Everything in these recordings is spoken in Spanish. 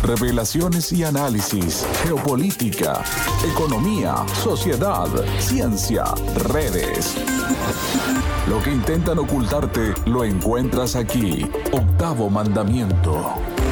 Revelaciones y análisis, geopolítica, economía, sociedad, ciencia, redes. Lo que intentan ocultarte lo encuentras aquí. Octavo Mandamiento.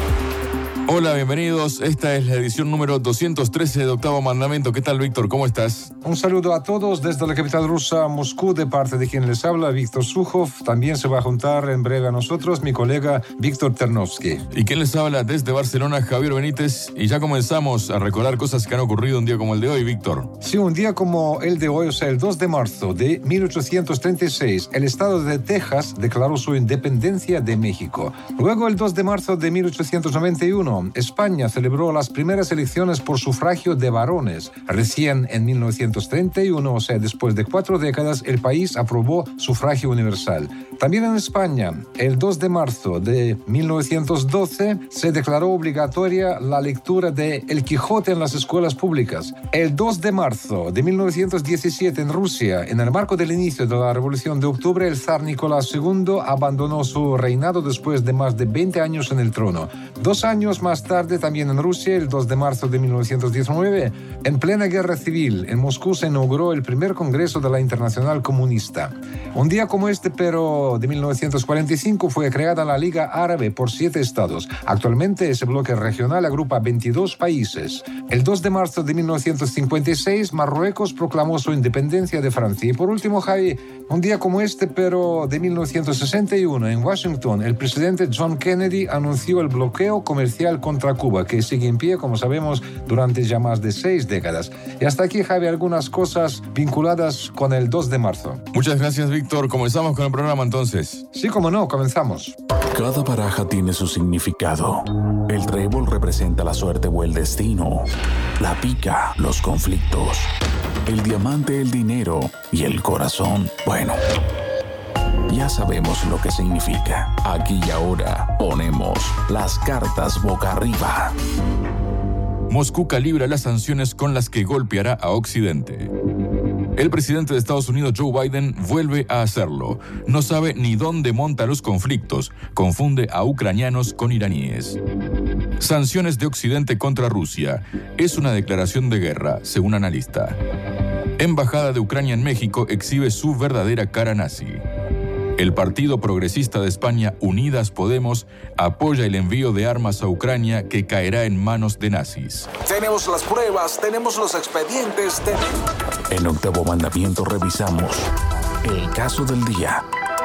Hola, bienvenidos. Esta es la edición número 213 de Octavo Mandamiento. ¿Qué tal, Víctor? ¿Cómo estás? Un saludo a todos desde la capital rusa, Moscú, de parte de quien les habla, Víctor Sukhov. También se va a juntar en breve a nosotros mi colega Víctor Ternovsky. ¿Y quién les habla desde Barcelona? Javier Benítez. Y ya comenzamos a recordar cosas que han ocurrido un día como el de hoy, Víctor. Sí, un día como el de hoy, o sea, el 2 de marzo de 1836, el estado de Texas declaró su independencia de México. Luego, el 2 de marzo de 1891, España celebró las primeras elecciones por sufragio de varones. Recién en 1931, o sea, después de 4 décadas, el país aprobó sufragio universal. También en España, el 2 de marzo de 1912, se declaró obligatoria la lectura de El Quijote en las escuelas públicas. El 2 de marzo de 1917, en Rusia, en el marco del inicio de la Revolución de Octubre, el zar Nicolás II abandonó su reinado después de más de 20 años en el trono. 2 años más tarde, también en Rusia, el 2 de marzo de 1919, en plena guerra civil, en Moscú se inauguró el primer congreso de la Internacional Comunista. Un día como este, pero de 1945, fue creada la Liga Árabe por 7 estados. Actualmente ese bloque regional agrupa 22 países. El 2 de marzo de 1956, Marruecos proclamó su independencia de Francia. Y por último, Javi, un día como este, pero de 1961, en Washington, el presidente John Kennedy anunció el bloqueo comercial contra Cuba, que sigue en pie, como sabemos, durante ya más de 6 décadas. Y hasta aquí, Javi, algunas cosas vinculadas con el 2 de marzo. Muchas gracias, Víctor. Comenzamos con el programa, entonces. Sí, como no, comenzamos. Cada baraja tiene su significado. El trébol representa la suerte o el destino. La pica, los conflictos. El diamante, el dinero. Y el corazón, bueno, ya sabemos lo que significa. Aquí y ahora ponemos las cartas boca arriba. Moscú calibra las sanciones con las que golpeará a Occidente. El presidente de Estados Unidos, Joe Biden, vuelve a hacerlo. No sabe ni dónde monta los conflictos. Confunde a ucranianos con iraníes. Sanciones de Occidente contra Rusia. Es una declaración de guerra, según analista. Embajada de Ucrania en México exhibe su verdadera cara nazi. El Partido Progresista de España, Unidas Podemos, apoya el envío de armas a Ucrania que caerá en manos de nazis. Tenemos las pruebas, tenemos los expedientes. En Octavo Mandamiento revisamos el caso del día.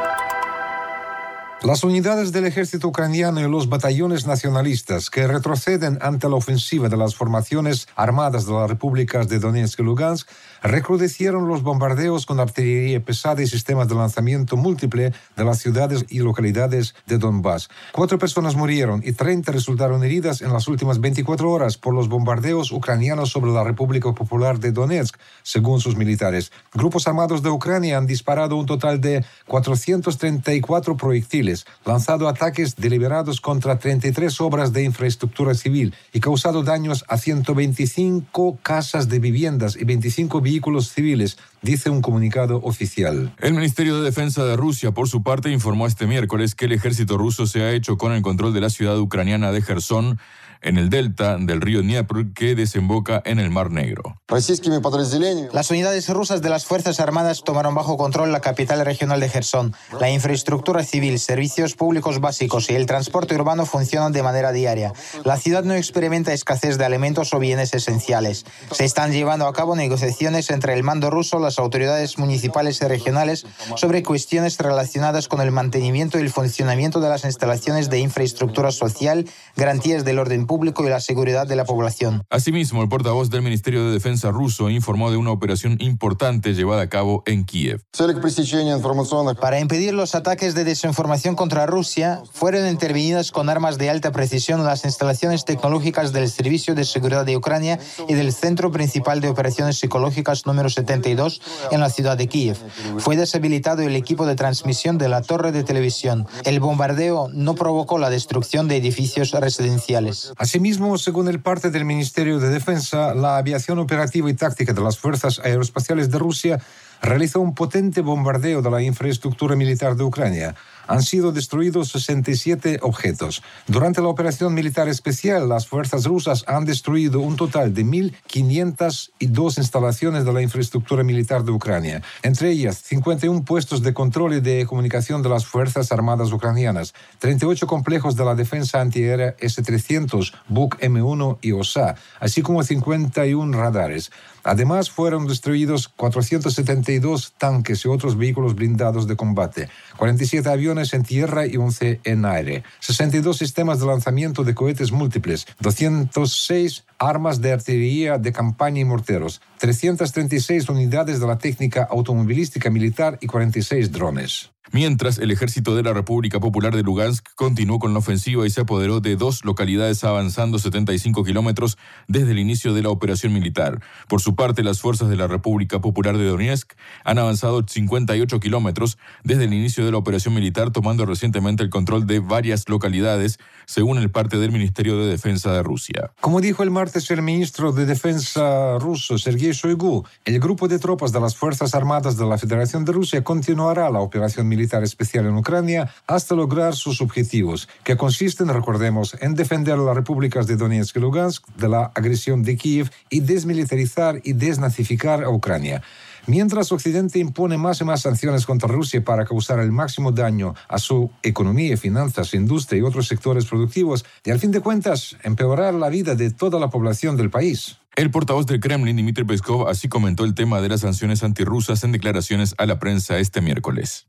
Las unidades del ejército ucraniano y los batallones nacionalistas que retroceden ante la ofensiva de las formaciones armadas de las repúblicas de Donetsk y Lugansk recrudecieron los bombardeos con artillería pesada y sistemas de lanzamiento múltiple de las ciudades y localidades de Donbass. 4 personas murieron y 30 resultaron heridas en las últimas 24 horas por los bombardeos ucranianos sobre la República Popular de Donetsk, según sus militares. Grupos armados de Ucrania han disparado un total de 434 proyectiles, lanzado ataques deliberados contra 33 obras de infraestructura civil y causado daños a 125 casas de viviendas y 25 vehículos civiles, dice un comunicado oficial. El Ministerio de Defensa de Rusia, por su parte, informó este miércoles que el ejército ruso se ha hecho con el control de la ciudad ucraniana de Jersón, en el delta del río Dnieper que desemboca en el Mar Negro. Las unidades rusas de las Fuerzas Armadas tomaron bajo control la capital regional de Jersón. La infraestructura civil, servicios públicos básicos y el transporte urbano funcionan de manera diaria. La ciudad no experimenta escasez de alimentos o bienes esenciales. Se están llevando a cabo negociaciones entre el mando ruso, las autoridades municipales y regionales sobre cuestiones relacionadas con el mantenimiento y el funcionamiento de las instalaciones de infraestructura social, garantías del orden público y la seguridad de la población. Asimismo, el portavoz del Ministerio de Defensa ruso informó de una operación importante llevada a cabo en Kiev. Para impedir los ataques de desinformación contra Rusia, fueron intervenidas con armas de alta precisión las instalaciones tecnológicas del Servicio de Seguridad de Ucrania y del Centro Principal de Operaciones Psicológicas número 72 en la ciudad de Kiev. Fue deshabilitado el equipo de transmisión de la torre de televisión. El bombardeo no provocó la destrucción de edificios residenciales. Asimismo, según el parte del Ministerio de Defensa, la aviación operativa y táctica de las Fuerzas Aeroespaciales de Rusia realizó un potente bombardeo de la infraestructura militar de Ucrania. han sido destruidos 67 objetos. Durante la operación militar especial, las fuerzas rusas han destruido un total de 1.502 instalaciones de la infraestructura militar de Ucrania, entre ellas 51 puestos de control y de comunicación de las Fuerzas Armadas ucranianas, 38 complejos de la defensa antiaérea S-300, Buk M1 y OSA, así como 51 radares. Además, fueron destruidos 472 tanques y otros vehículos blindados de combate, 47 aviones en tierra y 11 en aire, 62 sistemas de lanzamiento de cohetes múltiples, 206 armas de artillería de campaña y morteros, 336 unidades de la técnica automovilística militar y 46 drones. Mientras, el ejército de la República Popular de Lugansk continuó con la ofensiva y se apoderó de 2 localidades avanzando 75 kilómetros desde el inicio de la operación militar. Por su parte, las fuerzas de la República Popular de Donetsk han avanzado 58 kilómetros desde el inicio de la operación militar, tomando recientemente el control de varias localidades, según el parte del Ministerio de Defensa de Rusia. Como dijo el martes el ministro de Defensa ruso, Sergei Shoigu, el grupo de tropas de las Fuerzas Armadas de la Federación de Rusia continuará la operación militar especial en Ucrania hasta lograr sus objetivos, que consisten, recordemos, en defender las repúblicas de Donetsk y Lugansk de la agresión de Kiev y desmilitarizar y desnazificar a Ucrania. Mientras Occidente impone más y más sanciones contra Rusia para causar el máximo daño a su economía, finanzas, industria y otros sectores productivos, y al fin de cuentas empeorar la vida de toda la población del país. El portavoz del Kremlin, Dmitry Peskov, así comentó el tema de las sanciones antirrusas en declaraciones a la prensa este miércoles.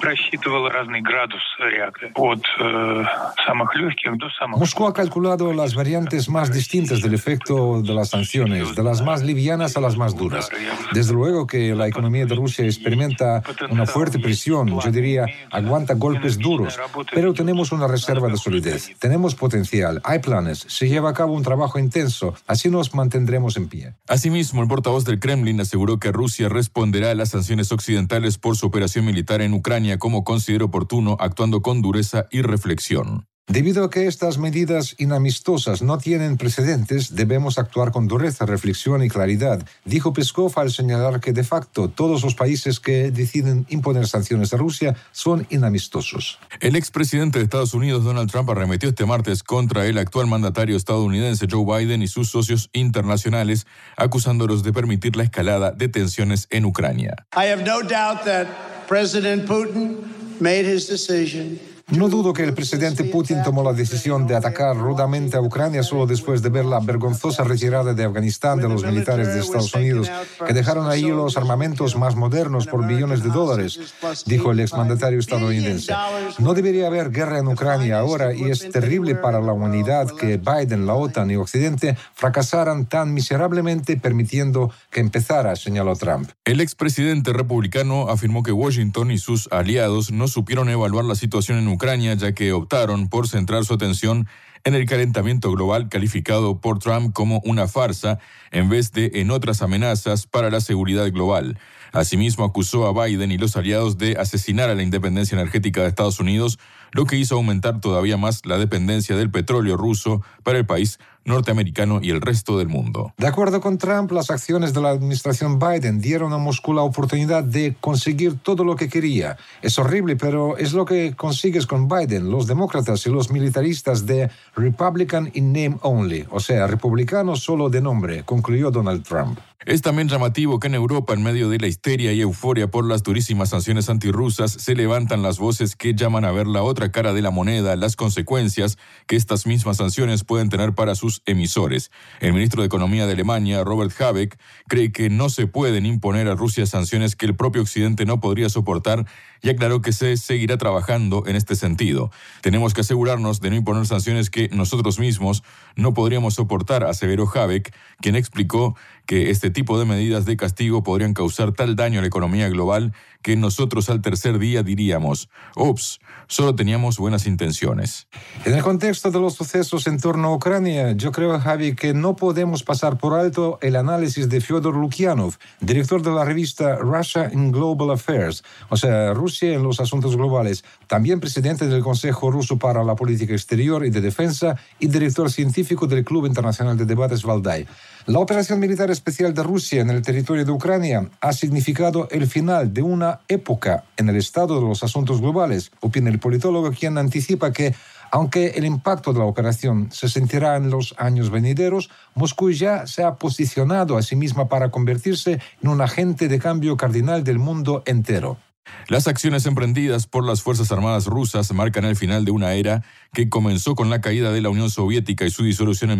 Moscú ha calculado las variantes más distintas del efecto de las sanciones, de las más livianas a las más duras. Desde luego que la economía de Rusia experimenta una fuerte presión, yo diría, aguanta golpes duros, pero tenemos una reserva de solidez, tenemos potencial, hay planes, se lleva a cabo un trabajo intenso, así nos mantendremos en pie. Asimismo, el portavoz del Kremlin aseguró que Rusia responderá a las sanciones occidentales por su operación militar en Ucrania como considere oportuno, actuando con dureza y reflexión. Debido a que estas medidas inamistosas no tienen precedentes, debemos actuar con dureza, reflexión y claridad, dijo Peskov al señalar que de facto todos los países que deciden imponer sanciones a Rusia son inamistosos. El expresidente de Estados Unidos, Donald Trump, arremetió este martes contra el actual mandatario estadounidense Joe Biden y sus socios internacionales, acusándolos de permitir la escalada de tensiones en Ucrania. I have no doubt that President Putin made his decision. No dudo que el presidente Putin tomó la decisión de atacar rudamente a Ucrania solo después de ver la vergonzosa retirada de Afganistán de los militares de Estados Unidos, que dejaron ahí los armamentos más modernos por billones de dólares, dijo el exmandatario estadounidense. No debería haber guerra en Ucrania ahora y es terrible para la humanidad que Biden, la OTAN y Occidente fracasaran tan miserablemente permitiendo que empezara, señaló Trump. El expresidente republicano afirmó que Washington y sus aliados no supieron evaluar la situación en Ucrania, ya que optaron por centrar su atención en el calentamiento global calificado por Trump como una farsa en vez de en otras amenazas para la seguridad global. Asimismo, acusó a Biden y los aliados de asesinar a la independencia energética de Estados Unidos, lo que hizo aumentar todavía más la dependencia del petróleo ruso para el país norteamericano y el resto del mundo. De acuerdo con Trump, las acciones de la administración Biden dieron a Moscú la oportunidad de conseguir todo lo que quería. Es horrible, pero es lo que consigues con Biden, los demócratas y los militaristas de Republican in name only, o sea, republicanos solo de nombre, concluyó Donald Trump. Es también llamativo que en Europa, en medio de la histeria y euforia por las durísimas sanciones antirrusas, se levantan las voces que llaman a ver la otra cara de la moneda, las consecuencias que estas mismas sanciones pueden tener para sus emisores. El ministro de Economía de Alemania, Robert Habeck, cree que no se pueden imponer a Rusia sanciones que el propio Occidente no podría soportar y aclaró que se seguirá trabajando en este sentido. Tenemos que asegurarnos de no imponer sanciones que nosotros mismos no podríamos soportar, aseveró Habeck, quien explicó que este tipo de medidas de castigo podrían causar tal daño a la economía global que nosotros al tercer día diríamos, ups, solo teníamos buenas intenciones. En el contexto de los sucesos en torno a Ucrania, yo creo, Javi, que no podemos pasar por alto el análisis de Fyodor Lukyanov, director de la revista Russia in Global Affairs, o sea, Rusia en los asuntos globales, también presidente del Consejo Ruso para la Política Exterior y de Defensa y director científico del Club Internacional de Debates Valdai. La operación militar especial de de Rusia en el territorio de Ucrania ha significado el final de una época en el estado de los asuntos globales, opina el politólogo, quien anticipa que, aunque el impacto de la operación se sentirá en los años venideros, Moscú ya se ha posicionado a sí misma para convertirse en un agente de cambio cardinal del mundo entero. Las acciones emprendidas por las Fuerzas Armadas rusas marcan el final de una era que comenzó con la caída de la Unión Soviética y su disolución en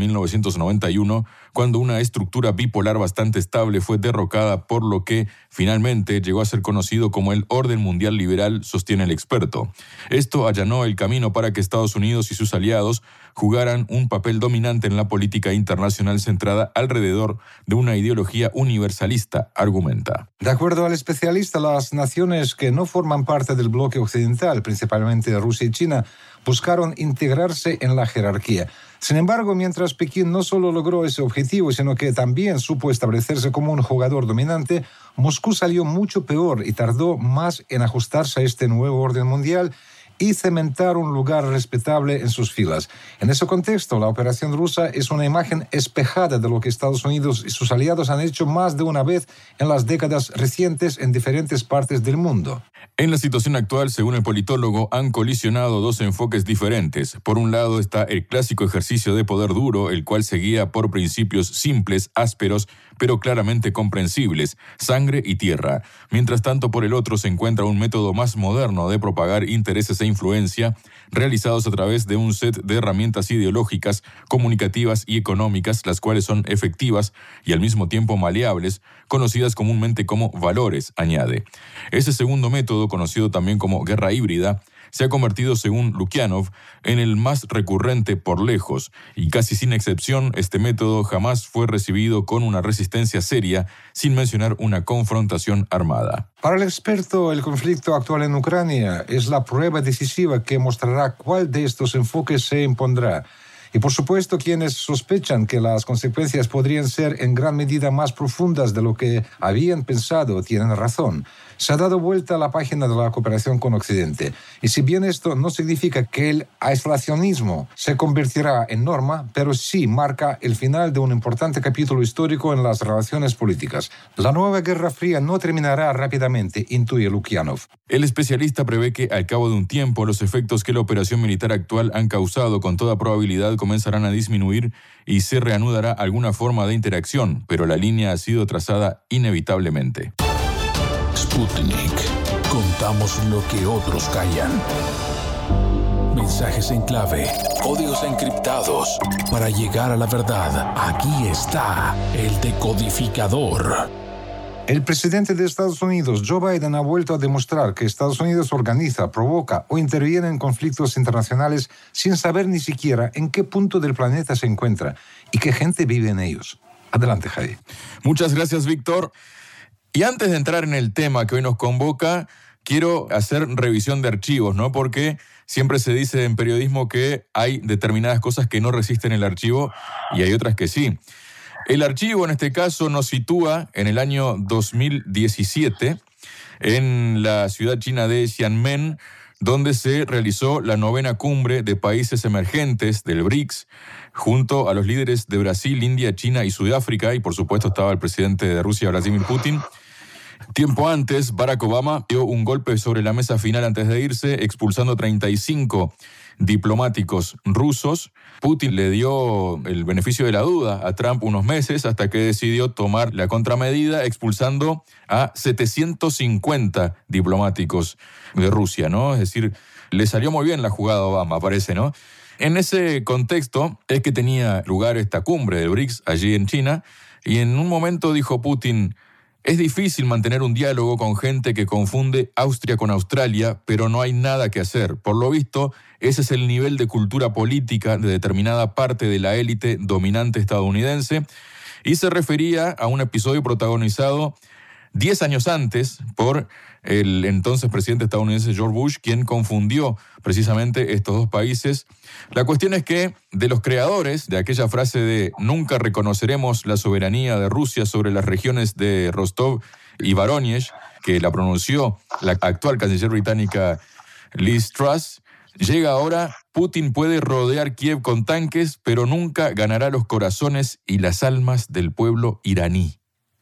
1991, cuando una estructura bipolar bastante estable fue derrocada por lo que finalmente llegó a ser conocido como el Orden Mundial Liberal, sostiene el experto. Esto allanó el camino para que Estados Unidos y sus aliados jugaran un papel dominante en la política internacional centrada alrededor de una ideología universalista, argumenta. De acuerdo al especialista, las naciones que no forman parte del bloque occidental, principalmente Rusia y China, buscaron integrarse en la jerarquía. Sin embargo, mientras Pekín no solo logró ese objetivo, sino que también supo establecerse como un jugador dominante, Moscú salió mucho peor y tardó más en ajustarse a este nuevo orden mundial y cementar un lugar respetable en sus filas. En ese contexto, la operación rusa es una imagen espejada de lo que Estados Unidos y sus aliados han hecho más de una vez en las décadas recientes en diferentes partes del mundo. En la situación actual, según el politólogo, han colisionado dos enfoques diferentes. Por un lado está el clásico ejercicio de poder duro, el cual se guía por principios simples, ásperos, pero claramente comprensibles, sangre y tierra. Mientras tanto, por el otro se encuentra un método más moderno de propagar intereses e influencia, realizados a través de un set de herramientas ideológicas, comunicativas y económicas, las cuales son efectivas y al mismo tiempo maleables, conocidas comúnmente como valores, añade. Ese segundo método, conocido también como guerra híbrida, se ha convertido, según Lukyanov, en el más recurrente por lejos, y casi sin excepción, este método jamás fue recibido con una resistencia seria, sin mencionar una confrontación armada. Para el experto, el conflicto actual en Ucrania es la prueba decisiva que mostrará cuál de estos enfoques se impondrá. Y por supuesto, quienes sospechan que las consecuencias podrían ser en gran medida más profundas de lo que habían pensado tienen razón. Se ha dado vuelta a la página de la cooperación con Occidente. Y si bien esto no significa que el aislacionismo se convertirá en norma, pero sí marca el final de un importante capítulo histórico en las relaciones políticas. La nueva Guerra Fría no terminará rápidamente, intuye Lukyanov. El especialista prevé que, al cabo de un tiempo, los efectos que la operación militar actual han causado con toda probabilidad comenzarán a disminuir y se reanudará alguna forma de interacción, pero la línea ha sido trazada inevitablemente. Sputnik. Contamos lo que otros callan. Mensajes en clave, códigos encriptados. Para llegar a la verdad, aquí está el decodificador. El presidente de Estados Unidos, Joe Biden, ha vuelto a demostrar que Estados Unidos organiza, provoca o interviene en conflictos internacionales sin saber ni siquiera en qué punto del planeta se encuentra y qué gente vive en ellos. Adelante, Javi. Muchas gracias, Víctor. Y antes de entrar en el tema que hoy nos convoca, quiero hacer revisión de archivos, ¿no? Porque siempre se dice en periodismo que hay determinadas cosas que no resisten el archivo y hay otras que sí. El archivo, en este caso, nos sitúa en el año 2017 en la ciudad china de Xiamen, donde se realizó la 9ª cumbre de países emergentes del BRICS, junto a los líderes de Brasil, India, China y Sudáfrica, y por supuesto estaba el presidente de Rusia, Vladimir Putin. Tiempo antes, Barack Obama dio un golpe sobre la mesa final antes de irse, expulsando 35 diplomáticos rusos. Putin le dio el beneficio de la duda a Trump unos meses hasta que decidió tomar la contramedida, expulsando a 750 diplomáticos de Rusia, ¿no? Es decir, le salió muy bien la jugada a Obama, parece, ¿no? En ese contexto es que tenía lugar esta cumbre de BRICS allí en China, y en un momento dijo Putin: es difícil mantener un diálogo con gente que confunde Austria con Australia, pero no hay nada que hacer. Por lo visto, ese es el nivel de cultura política de determinada parte de la élite dominante estadounidense, y se refería a un episodio protagonizado 10 años antes por el entonces presidente estadounidense George Bush, quien confundió precisamente estos dos países. La cuestión es que de los creadores de aquella frase de nunca reconoceremos la soberanía de Rusia sobre las regiones de Rostov y Voronezh, que la pronunció la actual canciller británica Liz Truss, llega ahora: Putin puede rodear Kiev con tanques, pero nunca ganará los corazones y las almas del pueblo iraní.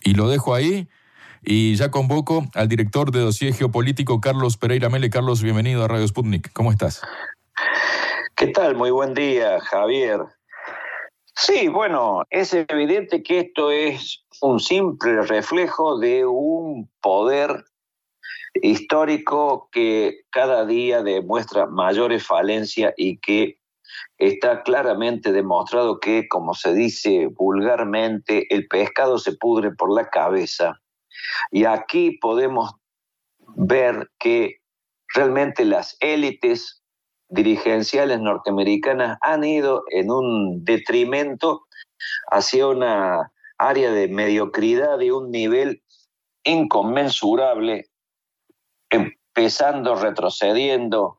Y lo dejo ahí y ya convoco al director de Dossier Geopolítico, Carlos Pereira Mele. Carlos, bienvenido a Radio Sputnik. ¿Cómo estás? ¿Qué tal? Muy buen día, Javier. Sí, bueno, es evidente que esto es un simple reflejo de un poder histórico que cada día demuestra mayores falencias y que está claramente demostrado que, como se dice vulgarmente, el pescado se pudre por la cabeza. Y aquí podemos ver que realmente las élites dirigenciales norteamericanas han ido en un detrimento hacia una área de mediocridad de un nivel inconmensurable, empezando, retrocediendo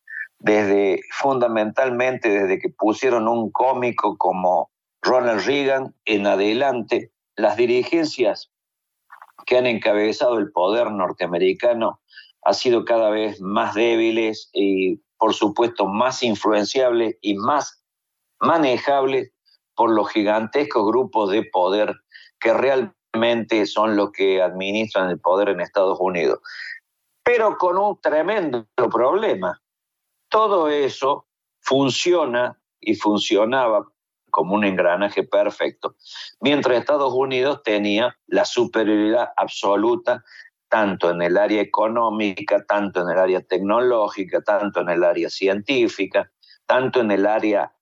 fundamentalmente desde que pusieron un cómico como Ronald Reagan en adelante. Las dirigencias que han encabezado el poder norteamericano han sido cada vez más débiles y, por supuesto, más influenciables y más manejables por los gigantescos grupos de poder que realmente son los que administran el poder en Estados Unidos. Pero con un tremendo problema. Todo eso funciona y funcionaba como un engranaje perfecto, mientras Estados Unidos tenía la superioridad absoluta tanto en el área económica, tanto en el área tecnológica, tanto en el área científica, tanto en el área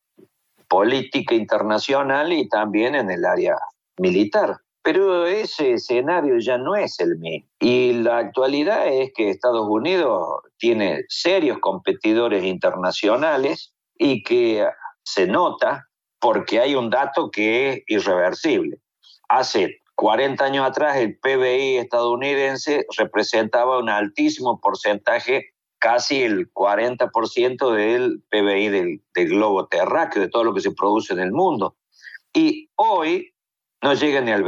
política internacional y también en el área militar. Pero ese escenario ya no es el mismo. Y la actualidad es que Estados Unidos tiene serios competidores internacionales y que se nota porque hay un dato que es irreversible. Hace 40 años atrás el PBI estadounidense representaba un altísimo porcentaje, casi el 40% del PBI del globo terráqueo, de todo lo que se produce en el mundo. Y hoy no llega ni al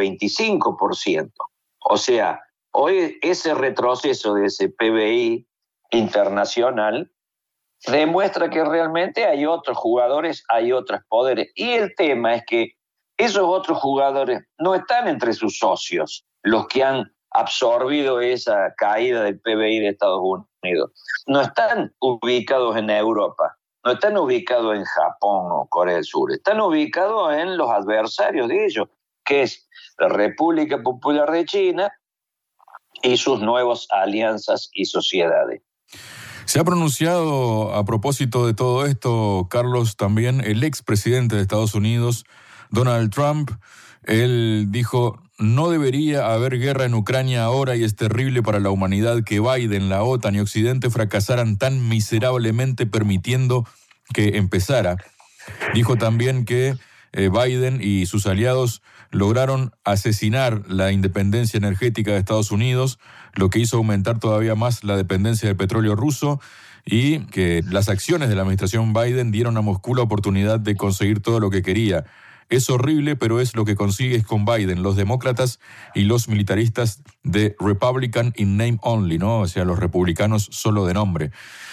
25%. O sea, hoy ese retroceso de ese PBI internacional demuestra que realmente hay otros jugadores, hay otros poderes. Y el tema es que esos otros jugadores no están entre sus socios, los que han absorbido esa caída del PBI de Estados Unidos. No están ubicados en Europa, no están ubicados en Japón o Corea del Sur, están ubicados en los adversarios de ellos, que es la República Popular de China y sus nuevas alianzas y sociedades. Se ha pronunciado a propósito de todo esto, Carlos, también el expresidente de Estados Unidos, Donald Trump. Él dijo: no debería haber guerra en Ucrania ahora y es terrible para la humanidad que Biden, la OTAN y Occidente fracasaran tan miserablemente permitiendo que empezara. Dijo también que Biden y sus aliados lograron asesinar la independencia energética de Estados Unidos, lo que hizo aumentar todavía más la dependencia del petróleo ruso, y que las acciones de la administración Biden dieron a Moscú la oportunidad de conseguir todo lo que quería. Es horrible, pero es lo que consigues con Biden, los demócratas y los militaristas de Republican in name only, ¿no? O sea, los republicanos solo de nombre.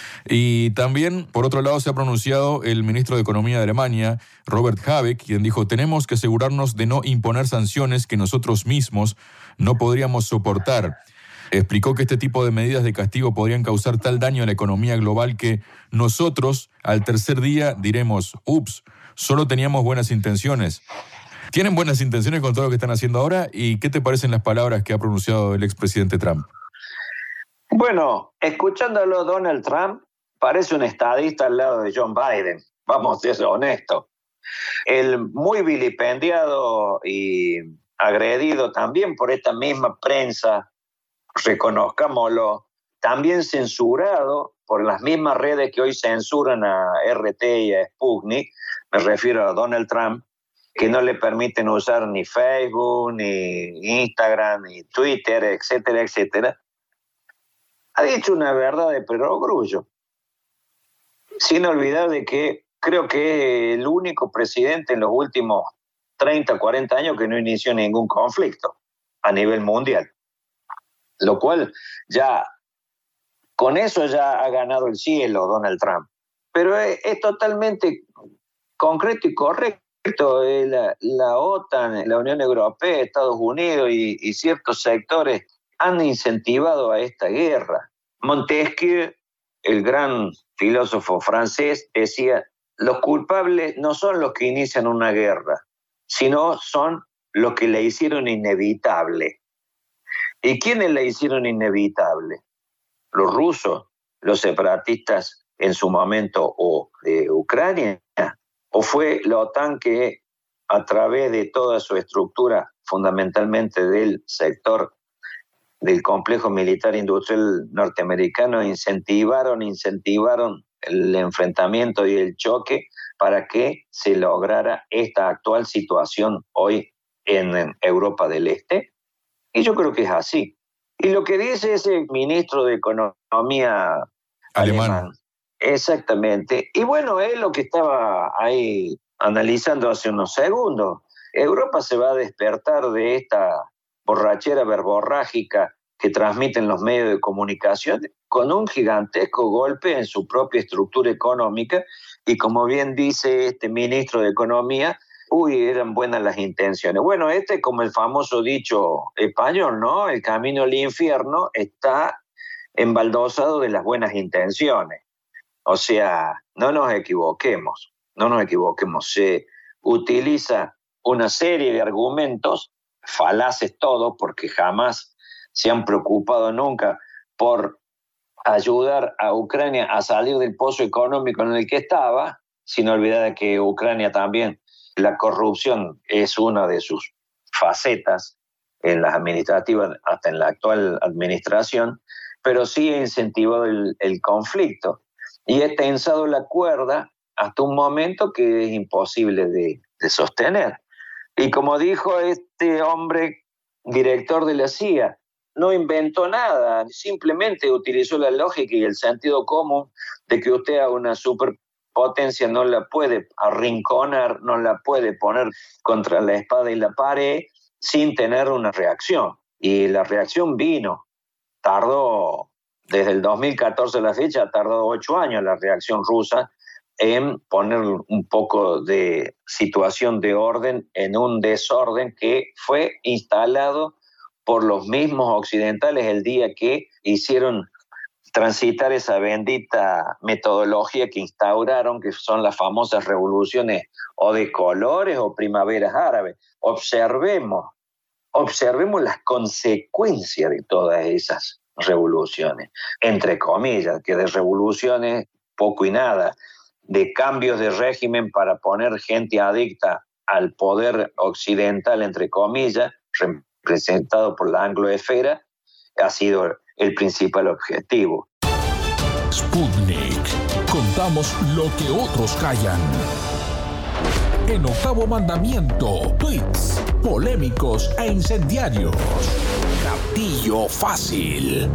Y también, por otro lado, se ha pronunciado el ministro de Economía de Alemania, Robert Habeck, quien dijo: tenemos que asegurarnos de no imponer sanciones que nosotros mismos no podríamos soportar. Explicó que este tipo de medidas de castigo podrían causar tal daño a la economía global que nosotros, al tercer día, diremos: ups, solo teníamos buenas intenciones. ¿Tienen buenas intenciones con todo lo que están haciendo ahora? ¿Y qué te parecen las palabras que ha pronunciado el expresidente Trump? Bueno, escuchándolo Donald Trump, parece un estadista al lado de John Biden, vamos a ser honestos. El muy vilipendiado y agredido también por esta misma prensa, reconozcámoslo, también censurado por las mismas redes que hoy censuran a RT y a Sputnik, me refiero a Donald Trump, que no le permiten usar ni Facebook, ni Instagram, ni Twitter, etcétera, etcétera. Ha dicho una verdad de perogrullo, sin olvidar de que creo que es el único presidente en los últimos 30, 40 años que no inició ningún conflicto a nivel mundial, lo cual ya, con eso ya ha ganado el cielo Donald Trump. Pero es totalmente concreto y correcto La OTAN, la Unión Europea, Estados Unidos y ciertos sectores han incentivado a esta guerra. Montesquieu, el gran filósofo francés, decía: los culpables no son los que inician una guerra, sino son los que la hicieron inevitable. ¿Y quiénes la hicieron inevitable? Los rusos, los separatistas en su momento, o de Ucrania, o fue la OTAN que, a través de toda su estructura, fundamentalmente del sector del complejo militar industrial norteamericano, incentivaron el enfrentamiento y el choque para que se lograra esta actual situación hoy en Europa del Este. Y yo creo que es así. Y lo que dice ese ministro de Economía alemán. Exactamente. Y bueno, es lo que estaba ahí analizando hace unos segundos. Europa se va a despertar de esta borrachera verborrágica que transmiten los medios de comunicación con un gigantesco golpe en su propia estructura económica, y como bien dice este ministro de Economía, eran buenas las intenciones. Bueno, como el famoso dicho español, ¿no? El camino al infierno está embaldosado de las buenas intenciones. O sea, no nos equivoquemos. Se utiliza una serie de argumentos, falaces todos, porque jamás se han preocupado nunca por ayudar a Ucrania a salir del pozo económico en el que estaba, sin olvidar que Ucrania también, la corrupción es una de sus facetas en las administrativas, hasta en la actual administración, pero sí ha incentivado el conflicto y ha tensado la cuerda hasta un momento que es imposible de sostener. Y como dijo este hombre, director de la CIA, no inventó nada, simplemente utilizó la lógica y el sentido común de que usted a una superpotencia no la puede arrinconar, no la puede poner contra la espada y la pared sin tener una reacción. Y la reacción vino. Tardó, desde el 2014 a la fecha, ha tardado 8 años la reacción rusa en poner un poco de situación de orden en un desorden que fue instalado por los mismos occidentales el día que hicieron transitar esa bendita metodología que instauraron, que son las famosas revoluciones o de colores o primaveras árabes. Observemos las consecuencias de todas esas revoluciones, entre comillas, que de revoluciones poco y nada, de cambios de régimen para poner gente adicta al poder occidental, entre comillas, representado por la angloesfera, ha sido el principal objetivo. Sputnik. Contamos lo que otros callan. En Octavo Mandamiento, tweets polémicos e incendiarios. Gatillo fácil.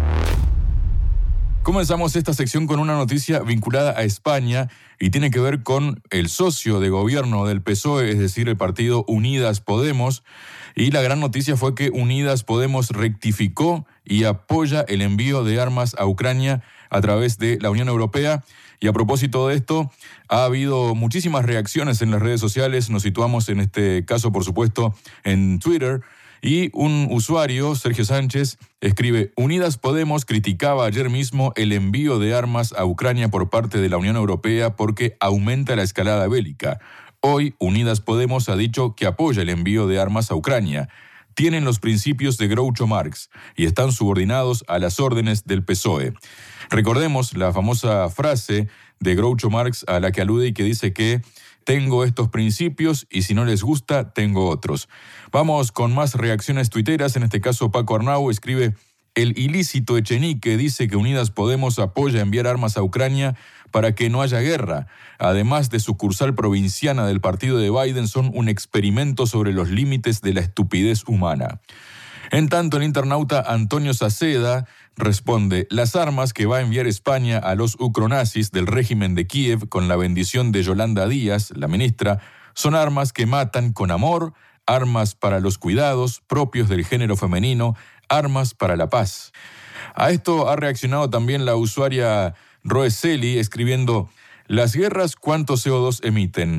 Comenzamos esta sección con una noticia vinculada a España y tiene que ver con el socio de gobierno del PSOE, es decir, el partido Unidas Podemos. Y la gran noticia fue que Unidas Podemos rectificó y apoya el envío de armas a Ucrania a través de la Unión Europea. Y a propósito de esto, ha habido muchísimas reacciones en las redes sociales. Nos situamos en este caso, por supuesto, en Twitter. Y un usuario, Sergio Sánchez, escribe: Unidas Podemos criticaba ayer mismo el envío de armas a Ucrania por parte de la Unión Europea porque aumenta la escalada bélica. Hoy, Unidas Podemos ha dicho que apoya el envío de armas a Ucrania. Tienen los principios de Groucho Marx y están subordinados a las órdenes del PSOE. Recordemos la famosa frase de Groucho Marx a la que alude y que dice que tengo estos principios y si no les gusta, tengo otros. Vamos con más reacciones tuiteras. En este caso, Paco Arnau escribe: el ilícito Echenique dice que Unidas Podemos apoya enviar armas a Ucrania para que no haya guerra. Además de sucursal provinciana del partido de Biden, son un experimento sobre los límites de la estupidez humana. En tanto, el internauta Antonio Saceda responde: las armas que va a enviar España a los ucronazis del régimen de Kiev con la bendición de Yolanda Díaz, la ministra, son armas que matan con amor, armas para los cuidados propios del género femenino, armas para la paz. A esto ha reaccionado también la usuaria Roeseli escribiendo: las guerras, ¿cuánto CO2 emiten?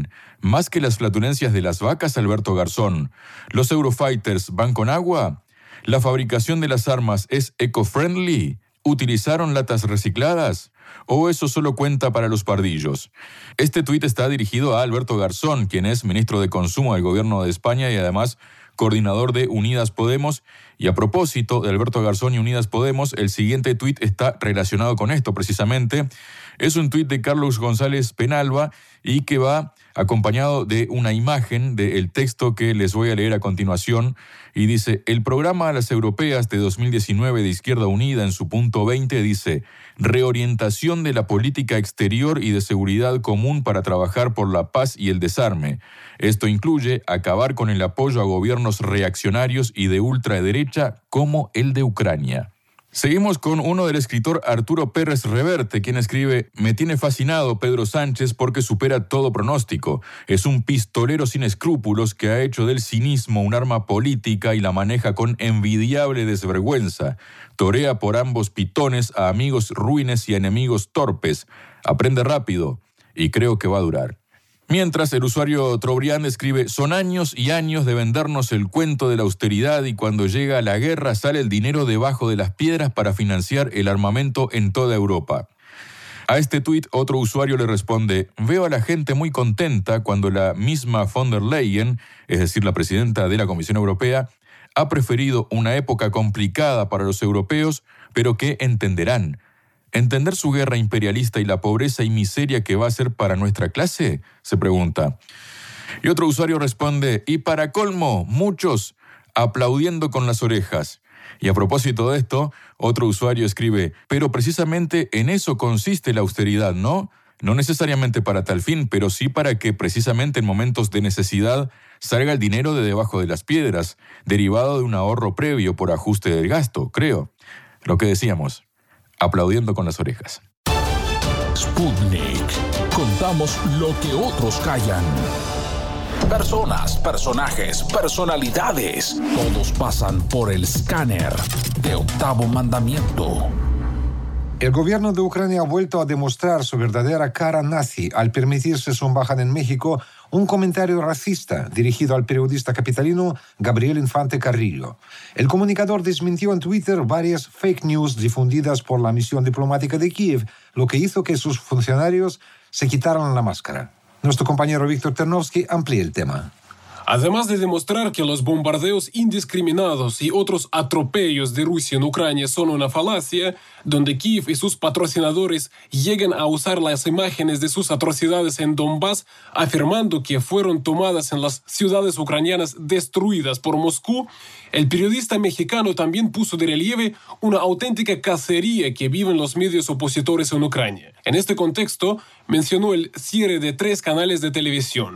Más que las flatulencias de las vacas, Alberto Garzón, ¿los Eurofighters van con agua? ¿La fabricación de las armas es eco-friendly? ¿Utilizaron latas recicladas? ¿O eso solo cuenta para los pardillos? Este tuit está dirigido a Alberto Garzón, quien es ministro de Consumo del Gobierno de España y además coordinador de Unidas Podemos. Y a propósito de Alberto Garzón y Unidas Podemos, el siguiente tuit está relacionado con esto precisamente. Es un tuit de Carlos González Penalba y que va acompañado de una imagen del texto que les voy a leer a continuación, y dice: el programa a las europeas de 2019 de Izquierda Unida en su punto 20 dice: reorientación de la política exterior y de seguridad común para trabajar por la paz y el desarme. Esto incluye acabar con el apoyo a gobiernos reaccionarios y de ultraderecha como el de Ucrania. Seguimos con uno del escritor Arturo Pérez Reverte, quien escribe: me tiene fascinado Pedro Sánchez porque supera todo pronóstico. Es un pistolero sin escrúpulos que ha hecho del cinismo un arma política y la maneja con envidiable desvergüenza. Torea por ambos pitones a amigos ruines y a enemigos torpes. Aprende rápido y creo que va a durar. Mientras, el usuario Trobriand escribe: son años y años de vendernos el cuento de la austeridad y cuando llega la guerra sale el dinero debajo de las piedras para financiar el armamento en toda Europa. A este tuit otro usuario le responde: veo a la gente muy contenta cuando la misma von der Leyen, es decir, la presidenta de la Comisión Europea, ha preferido una época complicada para los europeos, pero que entenderán. ¿Entender su guerra imperialista y la pobreza y miseria que va a ser para nuestra clase?, se pregunta. Y otro usuario responde: y para colmo, muchos aplaudiendo con las orejas. Y a propósito de esto, otro usuario escribe: pero precisamente en eso consiste la austeridad, ¿no? No necesariamente para tal fin, pero sí para que precisamente en momentos de necesidad salga el dinero de debajo de las piedras, derivado de un ahorro previo por ajuste del gasto, creo. Lo que decíamos. Aplaudiendo con las orejas. Sputnik. Contamos lo que otros callan. Personas, personajes, personalidades. Todos pasan por el escáner de Octavo Mandamiento. El gobierno de Ucrania ha vuelto a demostrar su verdadera cara nazi al permitirse su embajada en México un comentario racista dirigido al periodista capitalino Gabriel Infante Carrillo. El comunicador desmintió en Twitter varias fake news difundidas por la misión diplomática de Kiev, lo que hizo que sus funcionarios se quitaran la máscara. Nuestro compañero Víctor Ternovsky amplía el tema. Además de demostrar que los bombardeos indiscriminados y otros atropellos de Rusia en Ucrania son una falacia, donde Kiev y sus patrocinadores llegan a usar las imágenes de sus atrocidades en Donbass, afirmando que fueron tomadas en las ciudades ucranianas destruidas por Moscú, el periodista mexicano también puso de relieve una auténtica cacería que viven los medios opositores en Ucrania. En este contexto, mencionó el cierre de 3 canales de televisión,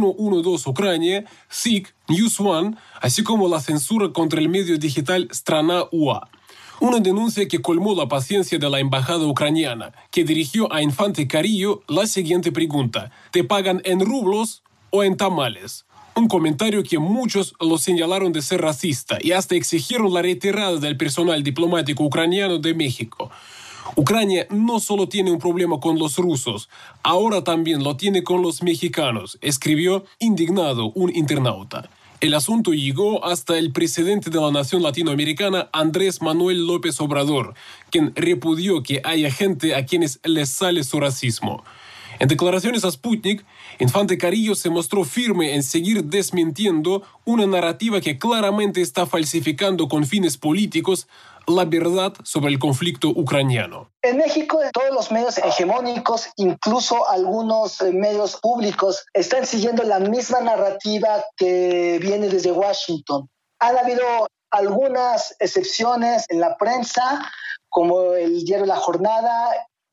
112 Ucrania, SIK, News One, así como la censura contra el medio digital Strana UA. Una denuncia que colmó la paciencia de la embajada ucraniana, que dirigió a Infante Carrillo la siguiente pregunta: ¿te pagan en rublos o en tamales? Un comentario que muchos lo señalaron de ser racista y hasta exigieron la retirada del personal diplomático ucraniano de México. Ucrania no solo tiene un problema con los rusos, ahora también lo tiene con los mexicanos, escribió indignado un internauta. El asunto llegó hasta el presidente de la nación latinoamericana, Andrés Manuel López Obrador, quien repudió que haya gente a quienes les sale su racismo. En declaraciones a Sputnik, Infante Carrillo se mostró firme en seguir desmintiendo una narrativa que claramente está falsificando con fines políticos la verdad sobre el conflicto ucraniano. En México, todos los medios hegemónicos, incluso algunos medios públicos, están siguiendo la misma narrativa que viene desde Washington. Han habido algunas excepciones en la prensa, como el diario La Jornada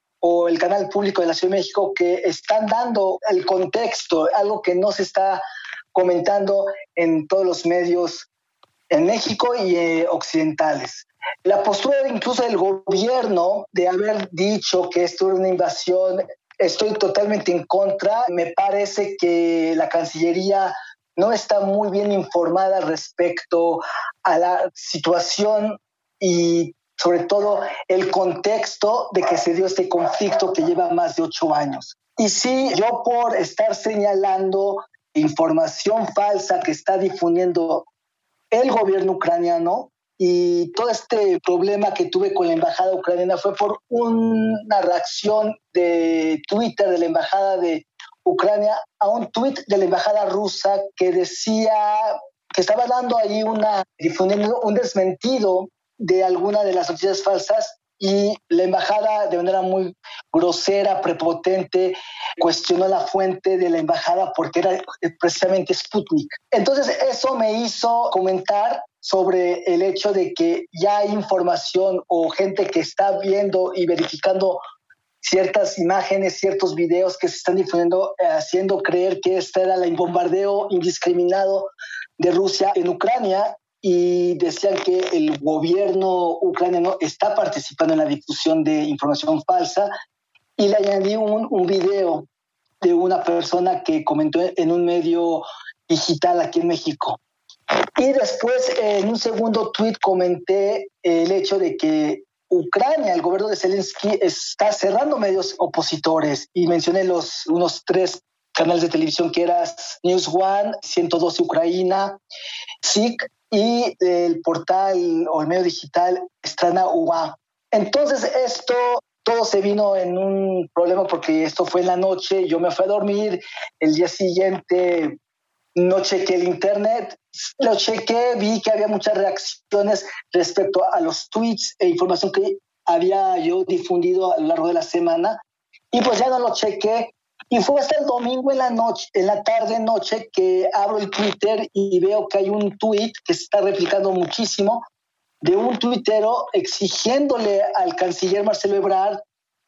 o el canal público de la Ciudad de México, que están dando el contexto, algo que no se está comentando en todos los medios en México y occidentales. La postura incluso del gobierno de haber dicho que esto era una invasión, estoy totalmente en contra. Me parece que la Cancillería no está muy bien informada respecto a la situación y sobre todo el contexto de que se dio este conflicto que lleva más de 8 años. Y sí, yo por estar señalando información falsa que está difundiendo el gobierno ucraniano, y todo este problema que tuve con la embajada ucraniana fue por una reacción de Twitter de la embajada de Ucrania a un tuit de la embajada rusa que decía que estaba dando ahí difundiendo un desmentido de alguna de las noticias falsas, y la embajada de manera muy grosera, prepotente, cuestionó la fuente de la embajada porque era precisamente Sputnik. Entonces eso me hizo comentar sobre el hecho de que ya hay información o gente que está viendo y verificando ciertas imágenes, ciertos videos que se están difundiendo, haciendo creer que este era el bombardeo indiscriminado de Rusia en Ucrania, y decían que el gobierno ucraniano está participando en la difusión de información falsa, y le añadí un video de una persona que comentó en un medio digital aquí en México. Y después, en un segundo tuit, comenté el hecho de que Ucrania, el gobierno de Zelensky, está cerrando medios opositores, y mencioné unos 3 canales de televisión que eran News One, 112 Ucraina, SIC y el portal o el medio digital Strana UA. Entonces esto todo se vino en un problema porque esto fue en la noche, yo me fui a dormir, el día siguiente no chequé el internet, lo chequé, vi que había muchas reacciones respecto a los tweets e información que había yo difundido a lo largo de la semana, y pues ya no lo chequé. Y fue hasta el domingo en la tarde-noche, que abro el Twitter y veo que hay un tweet que se está replicando muchísimo de un tuitero exigiéndole al canciller Marcelo Ebrard